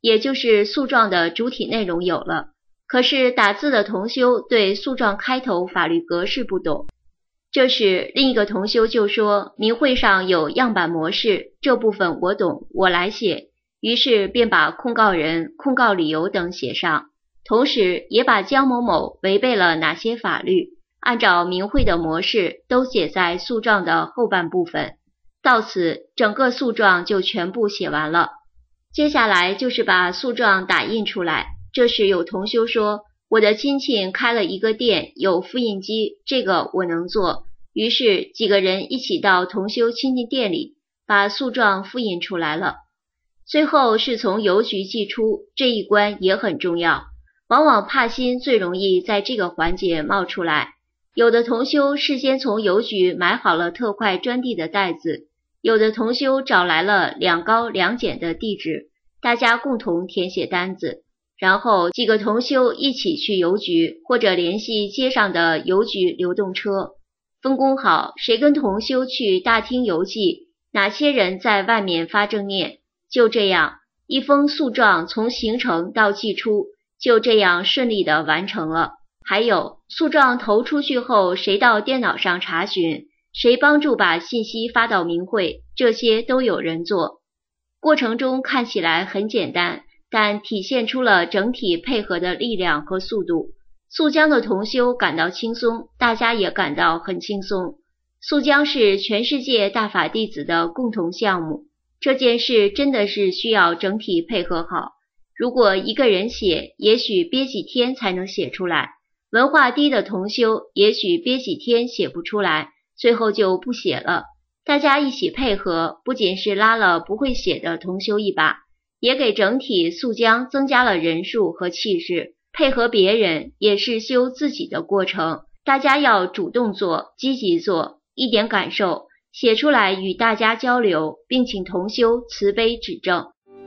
也就是诉状的主体内容有了，可是打字的同修对诉状开头法律格式不懂。这时另一个同修就说，明会上有样板模式，这部分我懂，我来写。于是便把控告人、控告理由等写上，同时也把江某某违背了哪些法律，按照明会的模式都写在诉状的后半部分。到此，整个诉状就全部写完了。接下来就是把诉状打印出来。这时有同修说，我的亲戚开了一个店，有复印机，这个我能做。于是几个人一起到同修亲戚店里，把诉状复印出来了。最后是从邮局寄出，这一关也很重要，往往帕薪最容易在这个环节冒出来。有的同修事先从邮局买好了特快专递的袋子，有的同修找来了两高两简的地址，大家共同填写单子，然后几个同修一起去邮局，或者联系街上的邮局流动车，分工好，谁跟同修去大厅邮寄，哪些人在外面发正念。就这样，一封诉状从形成到寄出，就这样顺利地完成了。还有，诉状投出去后，谁到电脑上查询，谁帮助把信息发到明会，这些都有人做。过程中看起来很简单，但体现出了整体配合的力量和速度。宿江的同修感到轻松，大家也感到很轻松。宿江是全世界大法弟子的共同项目，这件事真的是需要整体配合好。如果一个人写，也许憋几天才能写出来，文化低的同修也许憋几天写不出来，最后就不写了。大家一起配合，不仅是拉了不会写的同修一把，也给整体宿江增加了人数和气势。配合别人也是修自己的过程，大家要主动做，积极做，一点感受写出来与大家交流，并请同修慈悲指正。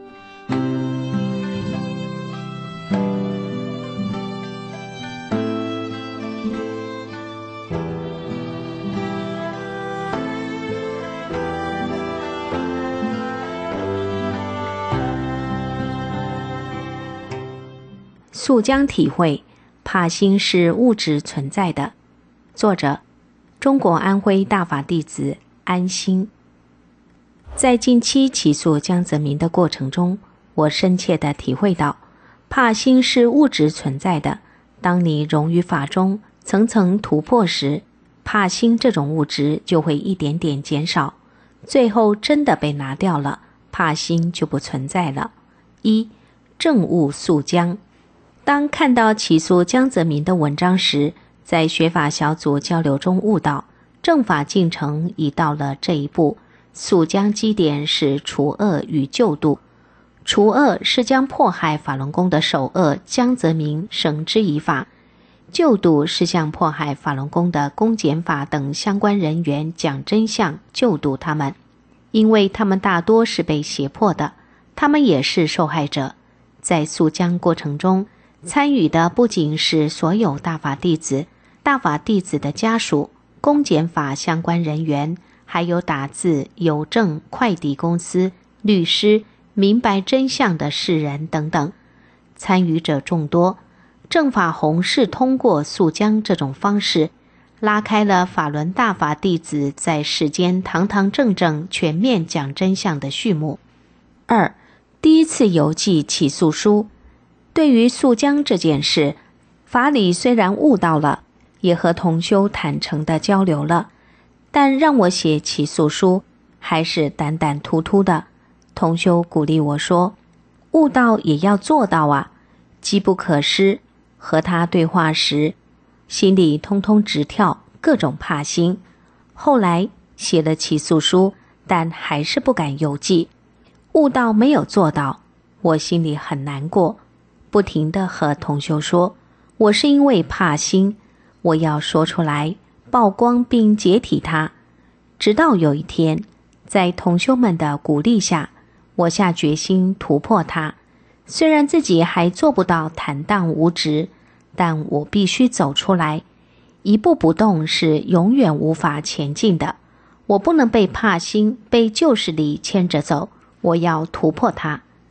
宿江体会帕薪是物质存在的。作者：中国安徽大法弟子安心。在近期起诉江泽民的过程中，我深切地体会到，帕薪是物质存在的。当你融于法中，层层突破时，帕薪这种物质就会一点点减少，最后真的被拿掉了，帕薪就不存在了。一、证悟宿江。当看到起诉江泽民的文章时，在学法小组交流中悟到，正法进程已到了这一步。宿江基点是除恶与救度，除恶是将迫害法轮功的首恶江泽民绳之以法，救度是向迫害法轮功的公检法等相关人员讲真相，救度他们，因为他们大多是被胁迫的，他们也是受害者。在宿江过程中，参与的不仅是所有大法弟子、大法弟子的家属、公检法相关人员，还有打字、邮政、快递公司、律师、明白真相的世人等等，参与者众多。正法弘誓通过宿江这种方式，拉开了法轮大法弟子在世间堂堂正正全面讲真相的序幕。二、第一次邮寄起诉书。对于宿江这件事，法理虽然悟到了，也和同修坦诚地交流了，但让我写起诉书，还是胆胆突突的。同修鼓励我说，悟到也要做到啊，机不可失。和他对话时，心里通通直跳，各种怕心。后来写了起诉书，但还是不敢邮寄。悟到没有做到，我心里很难过，不停地和同修说，我是因为怕心，我要说出来，曝光并解体它。直到有一天，在同修们的鼓励下，我下决心突破它。虽然自己还做不到坦荡无执，但我必须走出来。一步不动是永远无法前进的，我不能被怕心、被旧势力牵着走，我要突破它。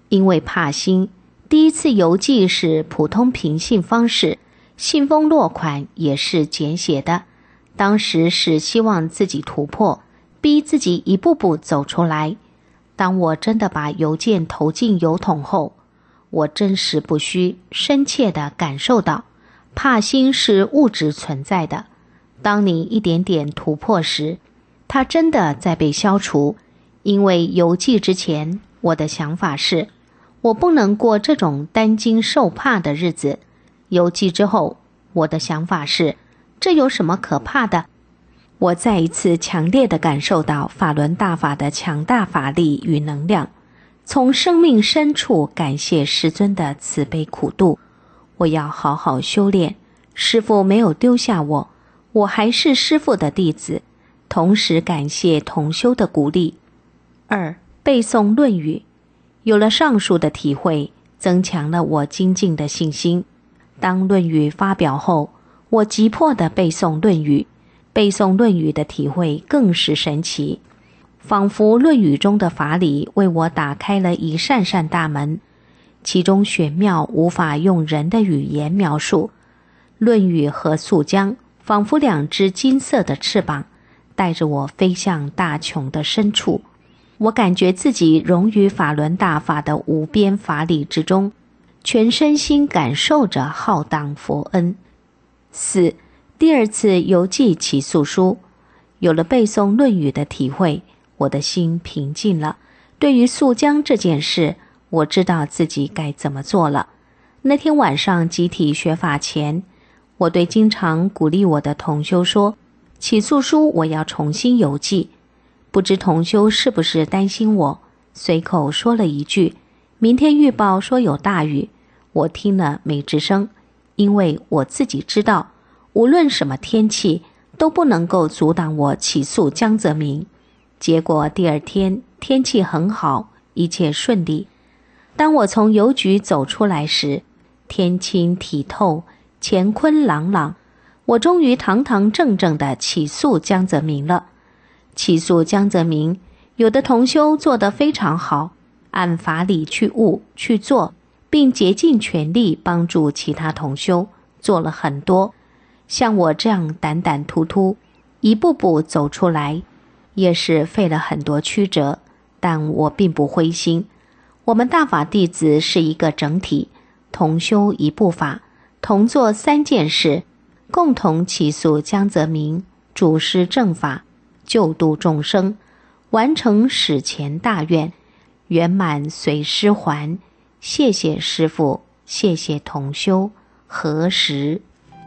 因为怕新，第一次邮寄是普通平信方式，信封落款也是简写的。当时是希望自己突破，逼自己一步步走出来。当我真的把邮件投进邮筒后，我真实不虚，深切地感受到，怕新是物质存在的。当你一点点突破时，它真的在被消除。因为邮寄之前，我的想法是，我不能过这种担惊受怕的日子。邮寄之后，我的想法是，这有什么可怕的？我再一次强烈地感受到法轮大法的强大法力与能量，从生命深处感谢师尊的慈悲苦度。我要好好修炼，师父没有丢下我，我还是师父的弟子，同时感谢同修的鼓励。二、背诵《论语》，有了上述的体会，增强了我精进的信心。当《论语》发表后，我急迫地背诵《论语》，背诵《论语》的体会更是神奇，仿佛《论语》中的法理为我打开了一扇扇大门，其中玄妙无法用人的语言描述。《论语》和溯江仿佛两只金色的翅膀，带着我飞向大穹的深处。我感觉自己融于法轮大法的无边法理之中，全身心感受着浩荡佛恩。四、第二次邮寄起诉书，有了背诵《论语》的体会，我的心平静了。对于溯江这件事，我知道自己该怎么做了。那天晚上集体学法前，我对经常鼓励我的同修说，起诉书我要重新邮寄。不知同修是不是担心我，随口说了一句，明天预报说有大雨。我听了没吱声，因为我自己知道，无论什么天气都不能够阻挡我起诉江泽民。结果第二天天气很好，一切顺利。当我从邮局走出来时，天清体透，乾坤朗朗，我终于堂堂正正地起诉江泽民了。起诉江泽民，有的同修做得非常好，按法理去悟去做，并竭尽全力帮助其他同修，做了很多。像我这样胆胆突突，一步步走出来，也是费了很多曲折，但我并不灰心。我们大法弟子是一个整体，同修一部法，同做三件事，共同起诉江泽民，主施正法，救度众生，完成史前大愿，圆满随师还。谢谢师父，谢谢同修，何时？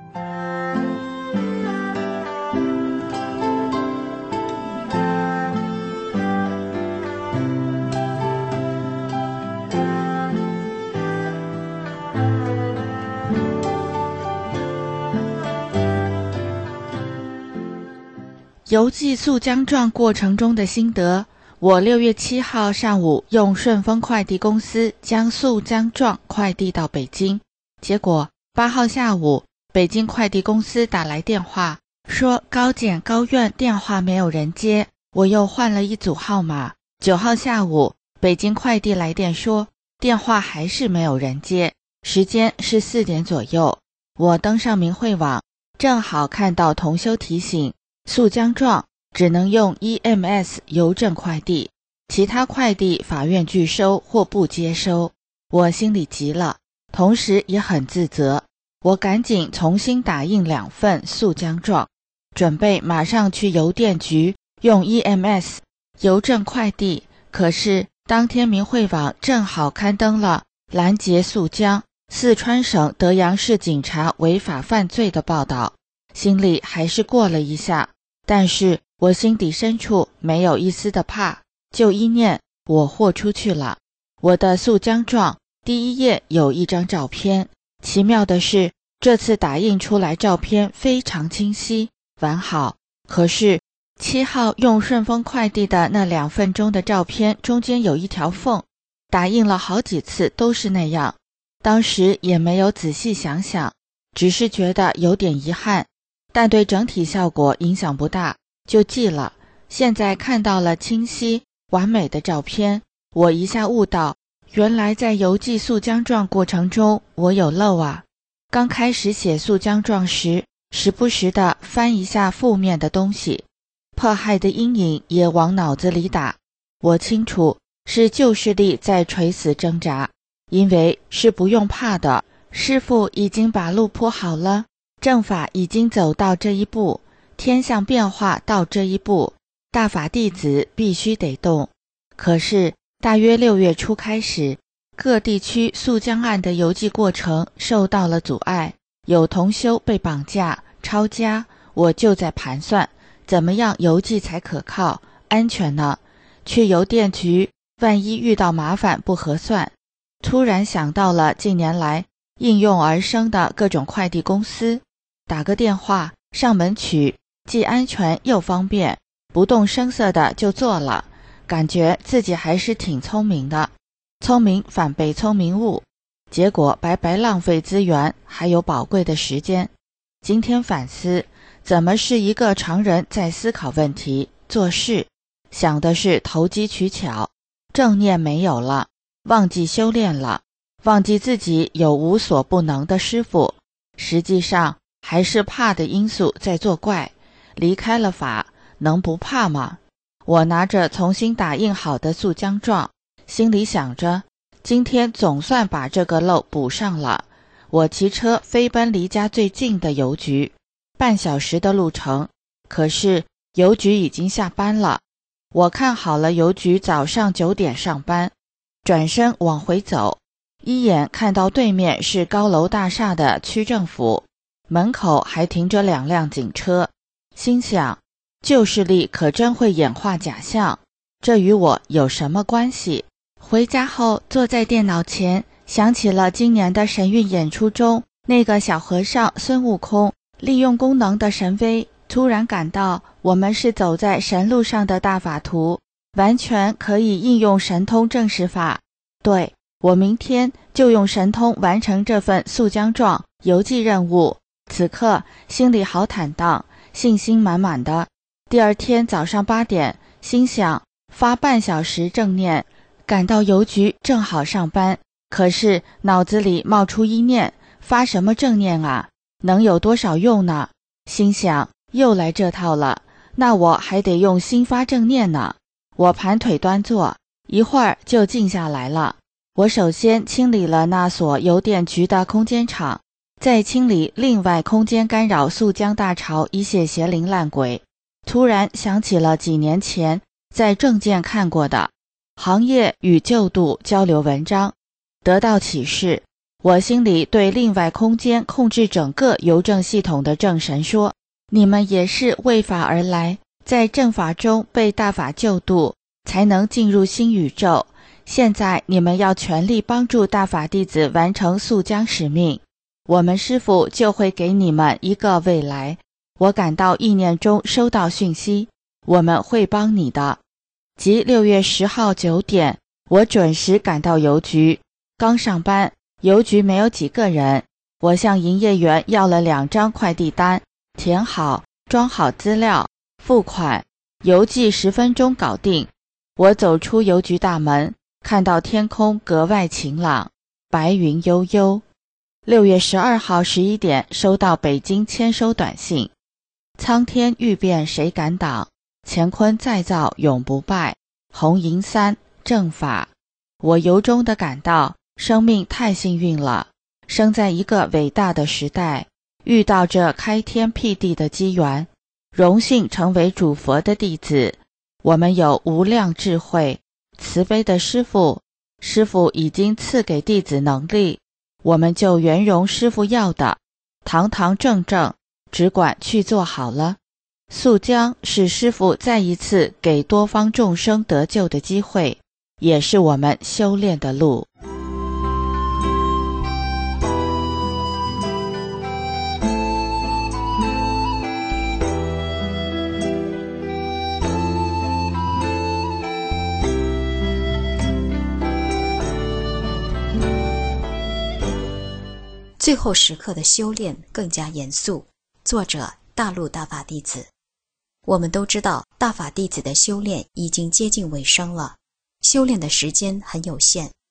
邮寄溯江状过程中的心得。我六月七号上午用顺丰快递公司将溯江状快递到北京，结果八号下午北京快递公司打来电话，说高检高院电话没有人接，我又换了一组号码。九号下午北京快递来电说电话还是没有人接，时间是四点左右。我登上明慧网，正好看到同修提醒，溯江状只能用 E M S 邮政快递，其他快递法院拒收或不接收。我心里急了，同时也很自责。我赶紧重新打印两份溯江状，准备马上去邮电局用 E M S 邮政快递。可是当天明慧网正好刊登了拦截溯江四川省德阳市警察违法犯罪的报道，心里还是过了一下，但是我心底深处没有一丝的怕，就一念我豁出去了。我的溯江状第一页有一张照片，奇妙的是这次打印出来照片非常清晰完好，可是七号用顺丰快递的那两份中的照片中间有一条缝，打印了好几次都是那样。当时也没有仔细想想，只是觉得有点遗憾，但对整体效果影响不大，就记了。现在看到了清晰完美的照片，我一下悟到， 原来在邮寄速浆状过程中我有漏啊。刚开始写速浆状时，时不时地翻一下负面的东西，迫害的阴影也往脑子里打。我清楚是旧势力在垂死挣扎，因为是不用怕的，师父已经把路铺好了，正法已经走到这一步，天象变化到这一步，大法弟子必须得动。可是大约六月初开始，各地区速浆案的邮寄过程受到了阻碍，有同修被绑架、抄家，我就在盘算，怎么样邮寄才可靠、安全呢？去邮电局，万一遇到麻烦不合算。突然想到了近年来应运而生的各种快递公司，打个电话上门取，既安全又方便，不动声色的就做了，感觉自己还是挺聪明的。聪明反被聪明误，结果白白浪费资源，还有宝贵的时间。今天反思，怎么是一个常人在思考问题、做事，想的是投机取巧，正念没有了，忘记修炼了，忘记自己有无所不能的师父，实际上还是怕的因素在作怪。离开了法，能不怕吗？我拿着重新打印好的速浆状，心里想着，今天总算把这个漏补上了。我骑车飞奔离家最近的邮局，半小时的路程，可是邮局已经下班了。我看好了邮局早上九点上班，转身往回走，一眼看到对面是高楼大厦的区政府，门口还停着两辆警车，心想，旧势力可真会演化假象，这与我有什么关系？回家后坐在电脑前，想起了今年的神韵演出中那个小和尚孙悟空利用功能的神威，突然感到我们是走在神路上的大法徒，完全可以应用神通证实法。对，我明天就用神通完成这份速浆状邮寄任务。此刻心里好坦荡，信心满满的。第二天早上八点，心想发半小时正念，赶到邮局正好上班。可是脑子里冒出一念，发什么正念啊，能有多少用呢？心想又来这套了，那我还得用心发正念呢。我盘腿端坐，一会儿就静下来了。我首先清理了那所邮电局的空间场，再清理另外空间干扰速浆大潮一些邪灵烂鬼。突然想起了几年前在证件看过的行业与救度交流文章，得到启示。我心里对另外空间控制整个邮政系统的正神说，你们也是为法而来，在正法中被大法救度，才能进入新宇宙。现在你们要全力帮助大法弟子完成速浆使命，我们师父就会给你们一个未来。我感到意念中收到讯息，我们会帮你的。即六月十号九点，我准时赶到邮局。刚上班，邮局没有几个人，我向营业员要了两张快递单，填好，装好资料，付款，邮寄十分钟搞定。我走出邮局大门，看到天空格外晴朗，白云悠悠。六月十二号十一点，收到北京签收短信，苍天欲变谁敢挡，乾坤再造永不败，红银三正法。我由衷地感到生命太幸运了，生在一个伟大的时代，遇到这开天辟地的机缘，荣幸成为主佛的弟子。我们有无量智慧，慈悲的师父，师父已经赐给弟子能力，我们就圆融师父要的，堂堂正正，只管去做好了。速浆是师父再一次给多方众生得救的机会，也是我们修炼的路。 最后时刻的修炼更加严肃。作者：大陆大法弟子。我们都知道，大法弟子的修炼已经接近尾声了，修炼的时间很有限。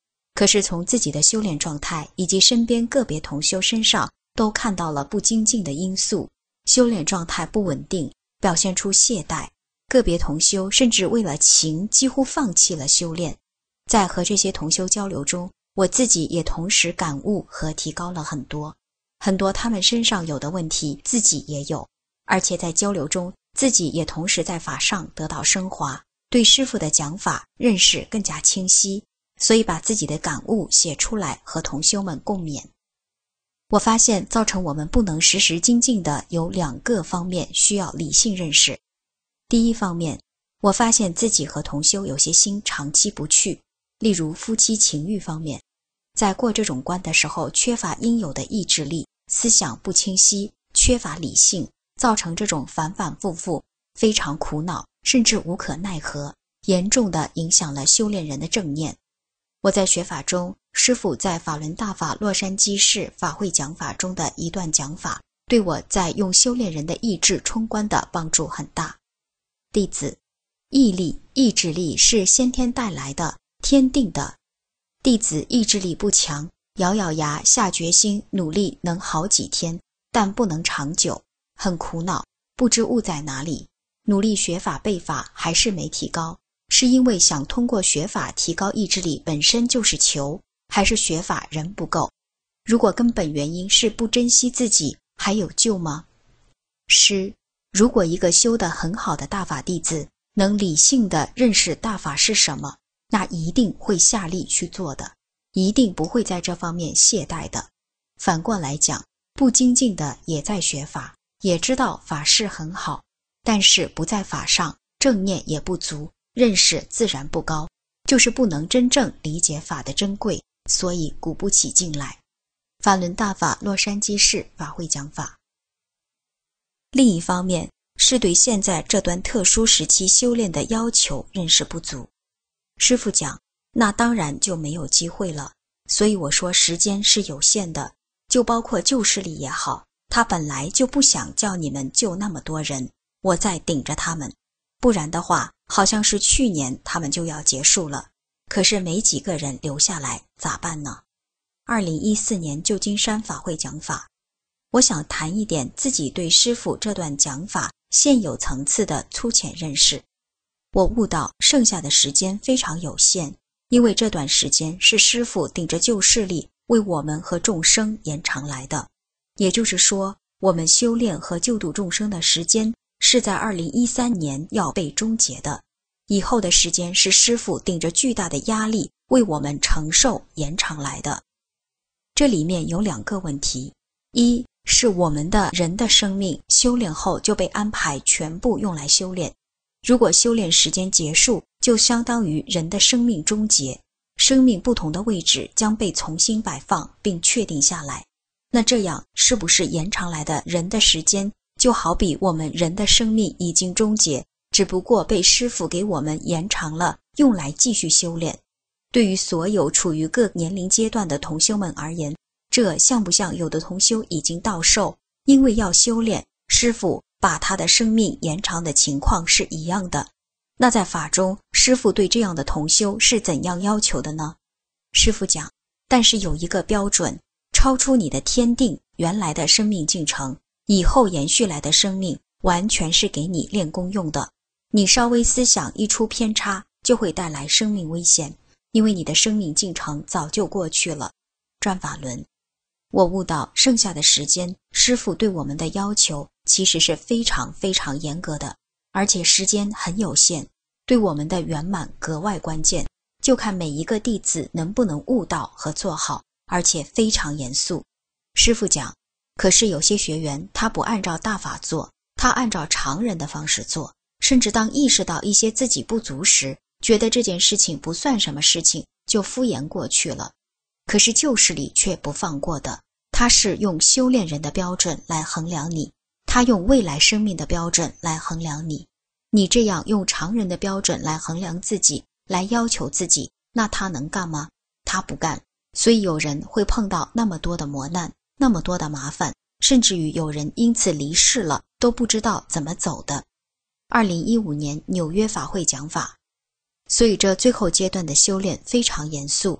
可是从自己的修炼状态以及身边个别同修身上都看到了不精进的因素，修炼状态不稳定，表现出懈怠，个别同修甚至为了情几乎放弃了修炼。在和这些同修交流中，我自己也同时感悟和提高了很多，很多他们身上有的问题自己也有，而且在交流中自己也同时在法上得到升华，对师父的讲法认识更加清晰，所以把自己的感悟写出来和同修们共勉。我发现造成我们不能时时精进的有两个方面需要理性认识。第一方面，我发现自己和同修有些心长期不去，例如夫妻情欲方面，在过这种关的时候缺乏应有的意志力，思想不清晰，缺乏理性，造成这种反反复复，非常苦恼，甚至无可奈何，严重地影响了修炼人的正念。我在学法中，师父在法轮大法洛杉矶市法会讲法中的一段讲法，对我在用修炼人的意志冲关的帮助很大。弟子，毅力、意志力是先天带来的，天定的。弟子意志力不强，咬咬牙下决心努力能好几天，但不能长久，很苦恼，不知悟在哪里。努力学法背法还是没提高，是因为想通过学法提高意志力本身就是求，还是学法人不够？如果根本原因是不珍惜自己，还有救吗？师，如果一个修得很好的大法弟子能理性地认识大法是什么，那一定会下力去做的，一定不会在这方面懈怠的。反过来讲，不精进的也在学法，也知道法事很好，但是不在法上，正念也不足，认识自然不高，就是不能真正理解法的珍贵，所以鼓不起劲来。法轮大法洛杉矶市法会讲法。另一方面，是对现在这段特殊时期修炼的要求认识不足。师父讲，那当然就没有机会了，所以我说时间是有限的，就包括旧势力也好，他本来就不想叫你们救那么多人，我在顶着他们，不然的话好像是去年他们就要结束了，可是没几个人留下来，咋办呢？二零一四年旧金山法会讲法，我想谈一点自己对师父这段讲法现有层次的粗浅认识。我悟到剩下的时间非常有限，因为这段时间是师父顶着旧势力为我们和众生延长来的，也就是说，我们修炼和救度众生的时间是在二零一三年要被终结的，以后的时间是师父顶着巨大的压力为我们承受延长来的。这里面有两个问题，一是我们的人的生命修炼后就被安排全部用来修炼，如果修炼时间结束，就相当于人的生命终结，生命不同的位置将被重新摆放并确定下来。那这样是不是延长来的人的时间就好比我们人的生命已经终结，只不过被师父给我们延长了，用来继续修炼？对于所有处于各年龄阶段的同修们而言，这像不像有的同修已经到寿，因为要修炼，师父把他的生命延长的情况是一样的？那在法中，师父对这样的同修是怎样要求的呢？师父讲，但是有一个标准，超出你的天定原来的生命进程，以后延续来的生命完全是给你练功用的，你稍微思想一出偏差，就会带来生命危险，因为你的生命进程早就过去了。转法轮，我悟到剩下的时间，师父对我们的要求其实是非常非常严格的，而且时间很有限，对我们的圆满格外关键，就看每一个弟子能不能悟到和做好，而且非常严肃。师父讲，可是有些学员他不按照大法做，他按照常人的方式做，甚至当意识到一些自己不足时，觉得这件事情不算什么事情，就敷衍过去了。可是旧势力却不放过的，他是用修炼人的标准来衡量你，他用未来生命的标准来衡量你。你这样用常人的标准来衡量自己，来要求自己，那他能干吗？他不干。所以有人会碰到那么多的磨难，那么多的麻烦，甚至于有人因此离世了，都不知道怎么走的。二零一五年纽约法会讲法，所以这最后阶段的修炼非常严肃，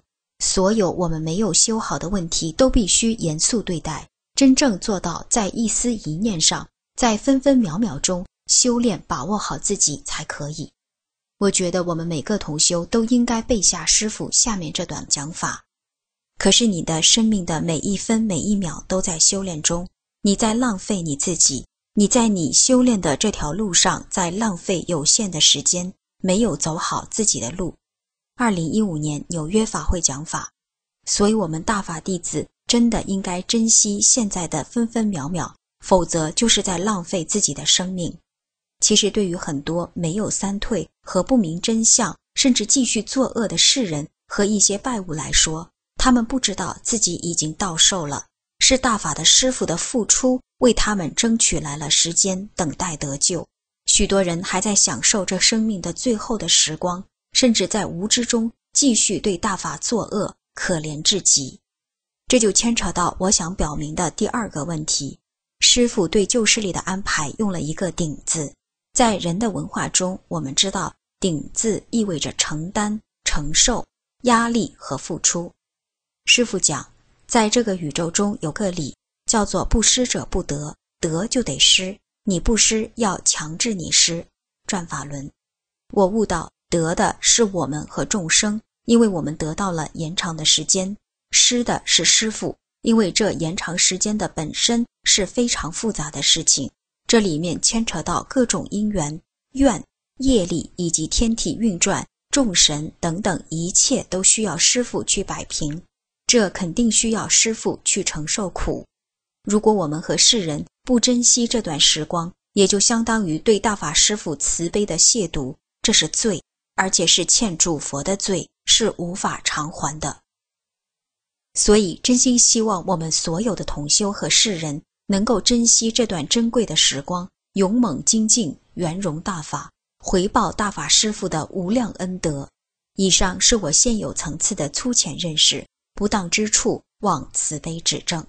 所有我们没有修好的问题都必须严肃对待，真正做到在一丝一念上，在分分秒秒中修炼把握好自己才可以。我觉得我们每个同修都应该背下师父下面这段讲法。可是你的生命的每一分每一秒都在修炼中，你在浪费你自己，你在你修炼的这条路上在浪费有限的时间，没有走好自己的路。二零一五年纽约法会讲法，所以我们大法弟子真的应该珍惜现在的分分秒秒，否则就是在浪费自己的生命。其实对于很多没有三退和不明真相，甚至继续作恶的世人和一些拜物来说，他们不知道自己已经到寿了，是大法的师父的付出为他们争取来了时间，等待得救。许多人还在享受这生命的最后的时光，甚至在无知中继续对大法作恶，可怜至极。这就牵扯到我想表明的第二个问题，师父对旧事里的安排用了一个顶字。在人的文化中，我们知道顶字意味着承担、承受、压力和付出。师父讲，在这个宇宙中有个理，叫做不施者不得，得就得施，你不施要强制你施。转法轮，我悟到得的是我们和众生，因为我们得到了延长的时间；施的是师父，因为这延长时间的本身是非常复杂的事情，这里面牵扯到各种因缘、愿、业力以及天体运转、众神等等，一切都需要师父去摆平，这肯定需要师父去承受苦。如果我们和世人不珍惜这段时光，也就相当于对大法师父慈悲的亵渎，这是罪，而且是欠诸佛的罪，是无法偿还的。所以真心希望我们所有的同修和世人能够珍惜这段珍贵的时光，勇猛精进，圆融大法，回报大法师父的无量恩德。以上是我现有层次的粗浅认识，不当之处望慈悲指正。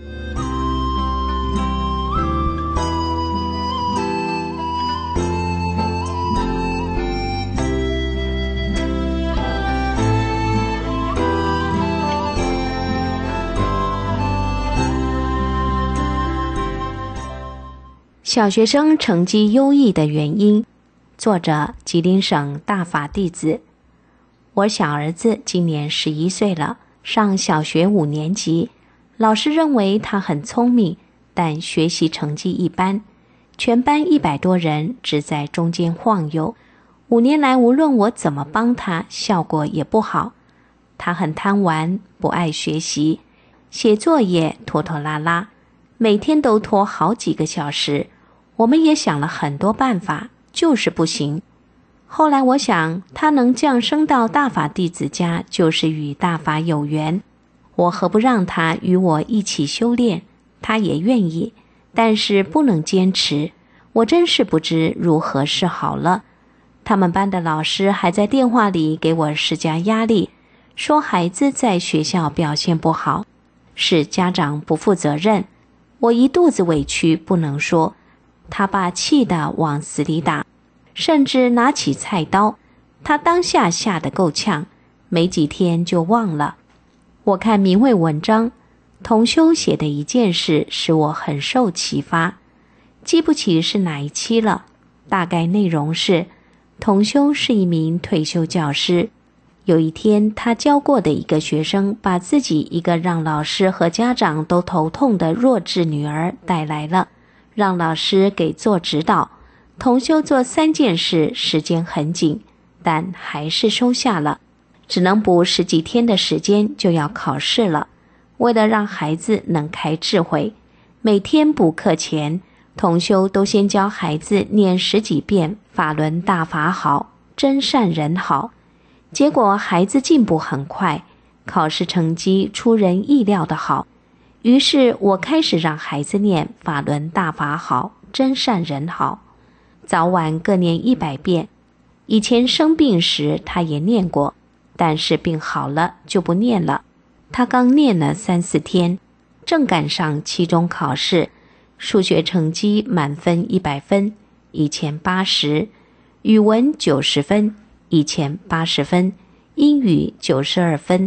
小学生成绩优异的原因，作者吉林省大法弟子。我小儿子今年十一岁了，上小学五年级。老师认为他很聪明，但学习成绩一般，全班一百多人只在中间晃悠。五年来无论我怎么帮他，效果也不好。他很贪玩，不爱学习，写作业拖拖拉拉，每天都拖好几个小时。我们也想了很多办法，就是不行。后来我想，他能降生到大法弟子家，就是与大法有缘。我何不让他与我一起修炼？他也愿意，但是不能坚持。我真是不知如何是好了。他们班的老师还在电话里给我施加压力，说孩子在学校表现不好，是家长不负责任。我一肚子委屈不能说。他爸气得往死里打，甚至拿起菜刀。他当下吓得够呛，没几天就忘了。我看明慧文章，同修写的一件事使我很受启发，记不起是哪一期了，大概内容是，同修是一名退休教师。有一天，他教过的一个学生把自己一个让老师和家长都头痛的弱智女儿带来了，让老师给做指导。同修做三件事，时间很紧，但还是收下了，只能补十几天的时间就要考试了。为了让孩子能开智慧，每天补课前，同修都先教孩子念十几遍法轮大法好，真善人好。结果孩子进步很快，考试成绩出人意料的好。于是我开始让孩子念法轮大法好，真善人好，早晚各念一百遍。以前生病时他也念过，但是病好了就不念了。他刚念了三四天，正赶上期中考试，数学成绩满分一百分，以前八十；语文九十分，以前八十分；英语九十二分，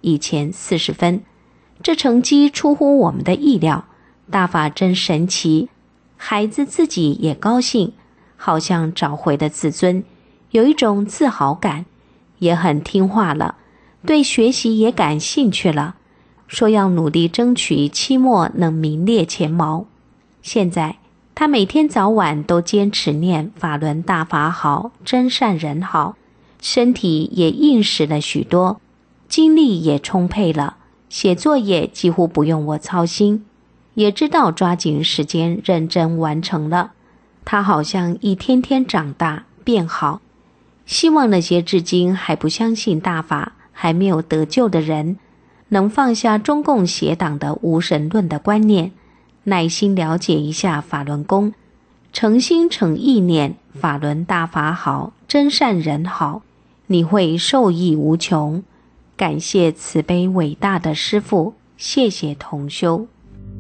一千四十分，这成绩出乎我们的意料，大法真神奇。孩子自己也高兴，好像找回了自尊，有一种自豪感，也很听话了，对学习也感兴趣了，说要努力争取期末能名列前茅。现在他每天早晚都坚持念法轮大法好，真善人好，身体也硬实了许多，精力也充沛了，写作业几乎不用我操心，也知道抓紧时间认真完成了。他好像一天天长大变好。希望那些至今还不相信大法、还没有得救的人，能放下中共邪党的无神论的观念，耐心了解一下法轮功，诚心诚意念法轮大法好，真善人好，你会受益无穷。感谢慈悲伟大的师父，谢谢同修。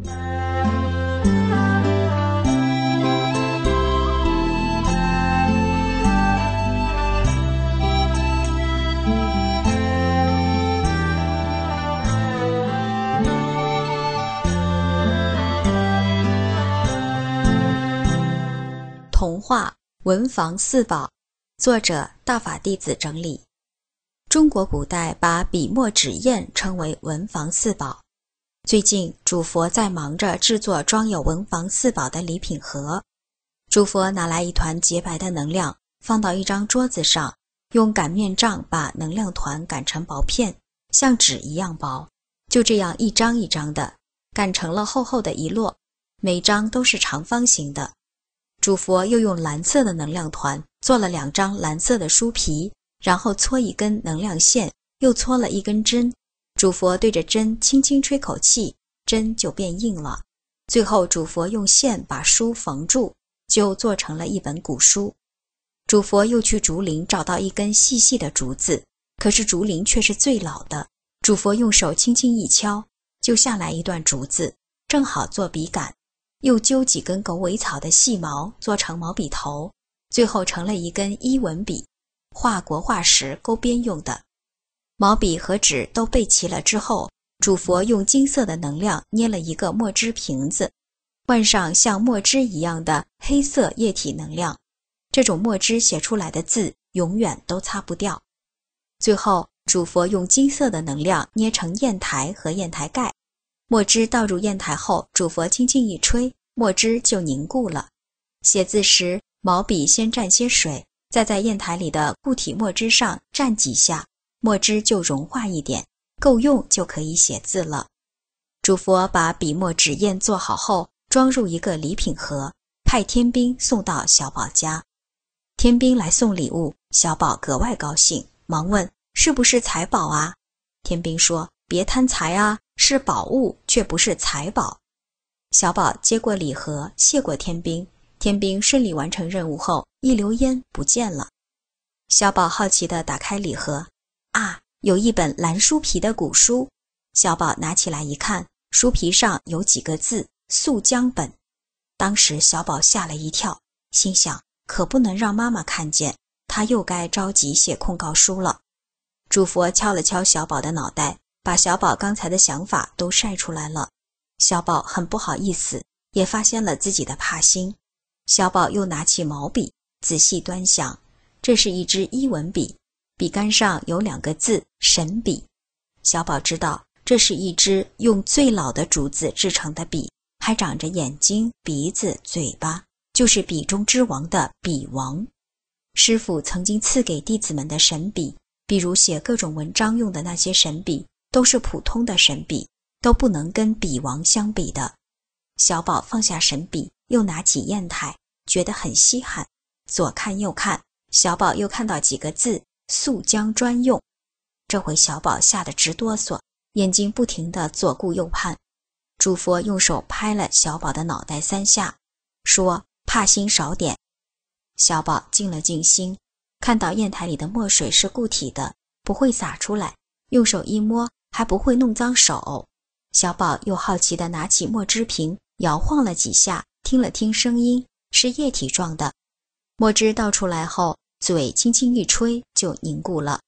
童话《文房四宝》，作者大法弟子整理。中国古代把笔墨纸砚称为文房四宝。最近主佛在忙着制作装有文房四宝的礼品盒。主佛拿来一团洁白的能量，放到一张桌子上，用擀面杖把能量团擀成薄片，像纸一样薄，就这样一张一张的擀成了厚厚的一摞，每张都是长方形的。主佛又用蓝色的能量团做了两张蓝色的书皮，然后搓一根能量线，又搓了一根针。主佛对着针轻轻吹口气，针就变硬了。最后主佛用线把书缝住，就做成了一本古书。主佛又去竹林找到一根细细的竹子，可是竹林却是最老的。主佛用手轻轻一敲，就下来一段竹子，正好做笔杆。又揪几根狗尾草的细毛做成毛笔头，最后成了一根伊文笔，画国画时勾边用的。毛笔和纸都备齐了之后，主佛用金色的能量捏了一个墨汁瓶子，灌上像墨汁一样的黑色液体能量，这种墨汁写出来的字永远都擦不掉。最后主佛用金色的能量捏成砚台和砚台盖，墨汁倒入砚台后，主佛轻轻一吹，墨汁就凝固了。写字时，毛笔先蘸些水，再在砚台里的固体墨汁上蘸几下，墨汁就融化一点，够用就可以写字了。主佛把笔墨纸砚做好后，装入一个礼品盒，派天兵送到小宝家。天兵来送礼物，小宝格外高兴，忙问是不是财宝啊？天兵说别贪财啊，是宝物，却不是财宝。小宝接过礼盒，谢过天兵。天兵顺利完成任务后，一溜烟不见了。小宝好奇地打开礼盒，啊，有一本蓝书皮的古书。小宝拿起来一看，书皮上有几个字，速江本。当时小宝吓了一跳，心想可不能让妈妈看见，他又该着急写控告书了。主佛敲了敲小宝的脑袋，把小宝刚才的想法都晒出来了。小宝很不好意思，也发现了自己的怕心。小宝又拿起毛笔，仔细端详，这是一支伊文笔，笔杆上有两个字神笔。小宝知道这是一支用最老的竹子制成的笔，还长着眼睛、鼻子、嘴巴，就是笔中之王的笔王。师父曾经赐给弟子们的神笔，比如写各种文章用的那些神笔，都是普通的神笔，都不能跟笔王相比的。小宝放下神笔，又拿起砚台，觉得很稀罕，左看右看，小宝又看到几个字速江专用。这回小宝吓得直哆嗦，眼睛不停地左顾右盼。主佛用手拍了小宝的脑袋三下，说怕心少点。小宝静了静心，看到砚台里的墨水是固体的，不会洒出来，用手一摸还不会弄脏手。小宝又好奇地拿起墨汁瓶，摇晃了几下，听了听声音，是液体状的。墨汁倒出来后，嘴轻轻一吹就凝固了。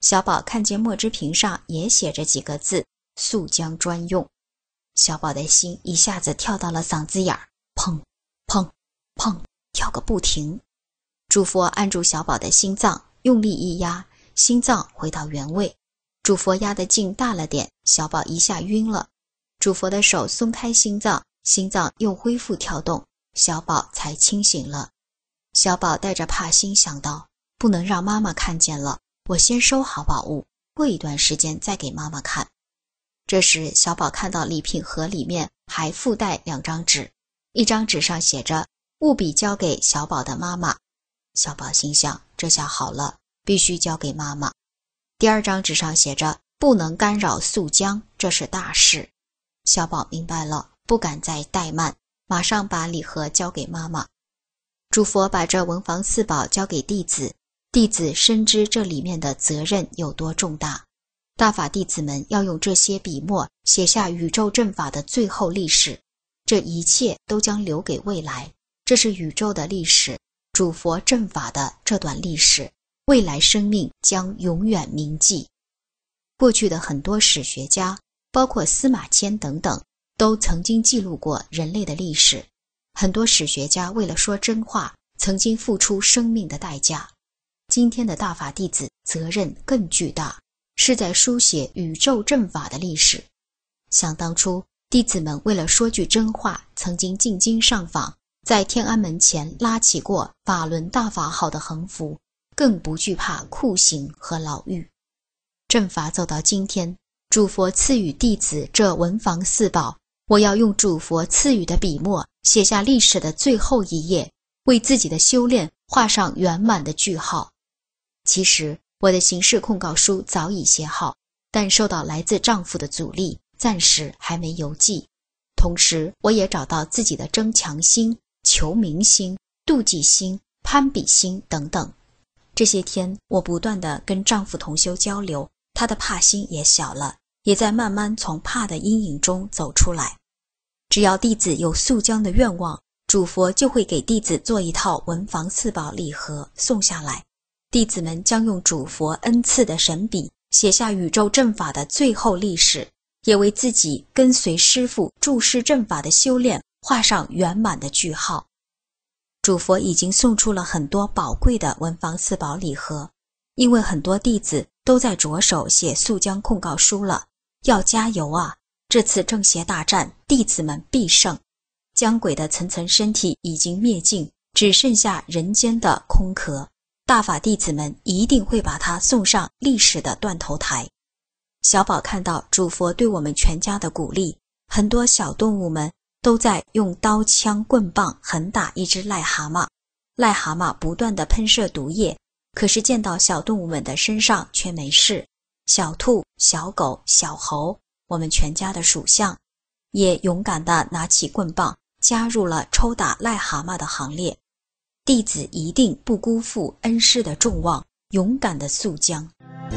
小宝看见墨汁瓶上也写着几个字：速浆专用。小宝的心一下子跳到了嗓子眼儿，砰砰砰跳个不停。主佛按住小宝的心脏，用力一压，心脏回到原位。主佛压的劲大了点，小宝一下晕了。主佛的手松开心脏，心脏又恢复跳动，小宝才清醒了。小宝带着怕心想到，不能让妈妈看见了，我先收好宝物，过一段时间再给妈妈看。这时小宝看到礼品盒里面还附带两张纸，一张纸上写着务必交给小宝的妈妈。小宝心想，这下好了，必须交给妈妈。第二张纸上写着不能干扰速浆，这是大事。小宝明白了，不敢再怠慢，马上把礼盒交给妈妈。主佛把这文房四宝交给弟子，弟子深知这里面的责任有多重大。大法弟子们要用这些笔墨写下宇宙正法的最后历史，这一切都将留给未来，这是宇宙的历史，主佛正法的这段历史，未来生命将永远铭记。过去的很多史学家，包括司马迁等等，都曾经记录过人类的历史。很多史学家为了说真话，曾经付出生命的代价。今天的大法弟子责任更巨大，是在书写宇宙正法的历史。想当初，弟子们为了说句真话，曾经进京上访，在天安门前拉起过法轮大法好的横幅，更不惧怕酷刑和牢狱。正法走到今天，主佛赐予弟子这文房四宝，我要用主佛赐予的笔墨写下历史的最后一页，为自己的修炼画上圆满的句号。其实我的刑事控告书早已写好，但受到来自丈夫的阻力，暂时还没邮寄。同时我也找到自己的争强心、求名心、妒忌心、攀比心等等。这些天我不断地跟丈夫同修交流，他的怕心也小了，也在慢慢从怕的阴影中走出来。只要弟子有速浆的愿望，主佛就会给弟子做一套文房四宝礼盒送下来。弟子们将用主佛恩赐的神笔写下宇宙正法的最后历史，也为自己跟随师父注释正法的修炼画上圆满的句号。主佛已经送出了很多宝贵的文房四宝礼盒，因为很多弟子都在着手写速浆控告书了，要加油啊！这次正邪大战，弟子们必胜。姜鬼的层层身体已经灭尽，只剩下人间的空壳。大法弟子们一定会把它送上历史的断头台。小宝看到主佛对我们全家的鼓励，很多小动物们都在用刀枪棍棒横打一只癞蛤蟆，癞蛤蟆不断地喷射毒液，可是见到小动物们的身上却没事。小兔、小狗、小猴，我们全家的属相，也勇敢地拿起棍棒，加入了抽打癞蛤蟆的行列。弟子一定不辜负恩师的众望，勇敢的速浆。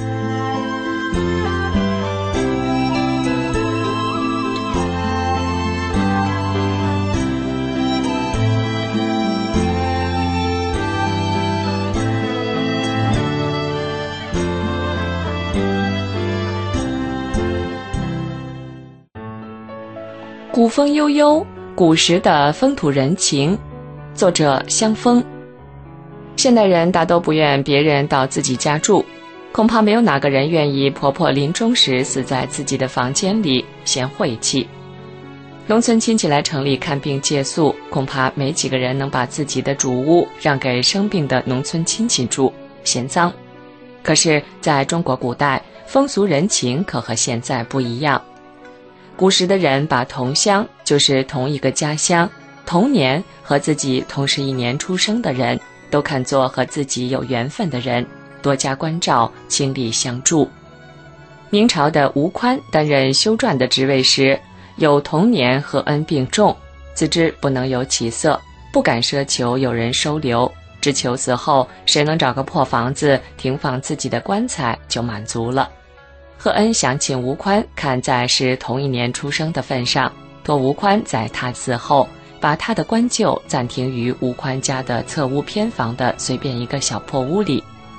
古风悠悠，古时的风土人情。作者香风。现代人大都不愿别人到自己家住，恐怕没有哪个人愿意婆婆临终时死在自己的房间里，嫌晦气。农村亲戚来城里看病借宿，恐怕没几个人能把自己的主屋让给生病的农村亲戚住，嫌脏。可是在中国古代，风俗人情可和现在不一样。古时的人把同乡，就是同一个家乡，同年和自己同时一年出生的人，都看作和自己有缘分的人，多加关照，倾力相助。明朝的吴宽担任修撰的职位时，有同年和恩并重，自知不能有起色，不敢奢求有人收留，只求死后谁能找个破房子停放自己的棺材就满足了。贺恩想请吴宽看在是同一年出生的份上，托吴宽在他死后把他的棺柩暂停于吴宽家的侧屋偏房的随便一个小破屋里。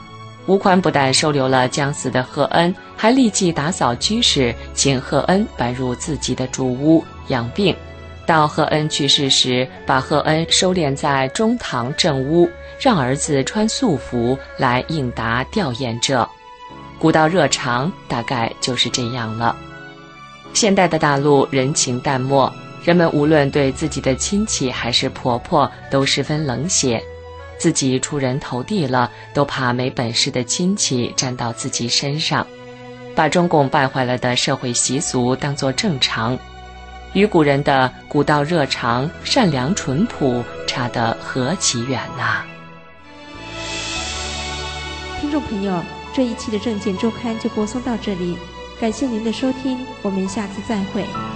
吴宽不但收留了将死的贺恩，还立即打扫居室，请贺恩搬入自己的主屋养病。到贺恩去世时，把贺恩收敛在中堂正屋，让儿子穿素服来应答吊唁者。古道热肠大概就是这样了。现代的大陆人情淡漠，人们无论对自己的亲戚还是婆婆都十分冷血，自己出人头地了，都怕没本事的亲戚站到自己身上，把中共败坏了的社会习俗当作正常，与古人的古道热肠、善良淳朴差得何其远呐！ 听众朋友，这一期的政见周刊就播送到这里，感谢您的收听，我们下次再会。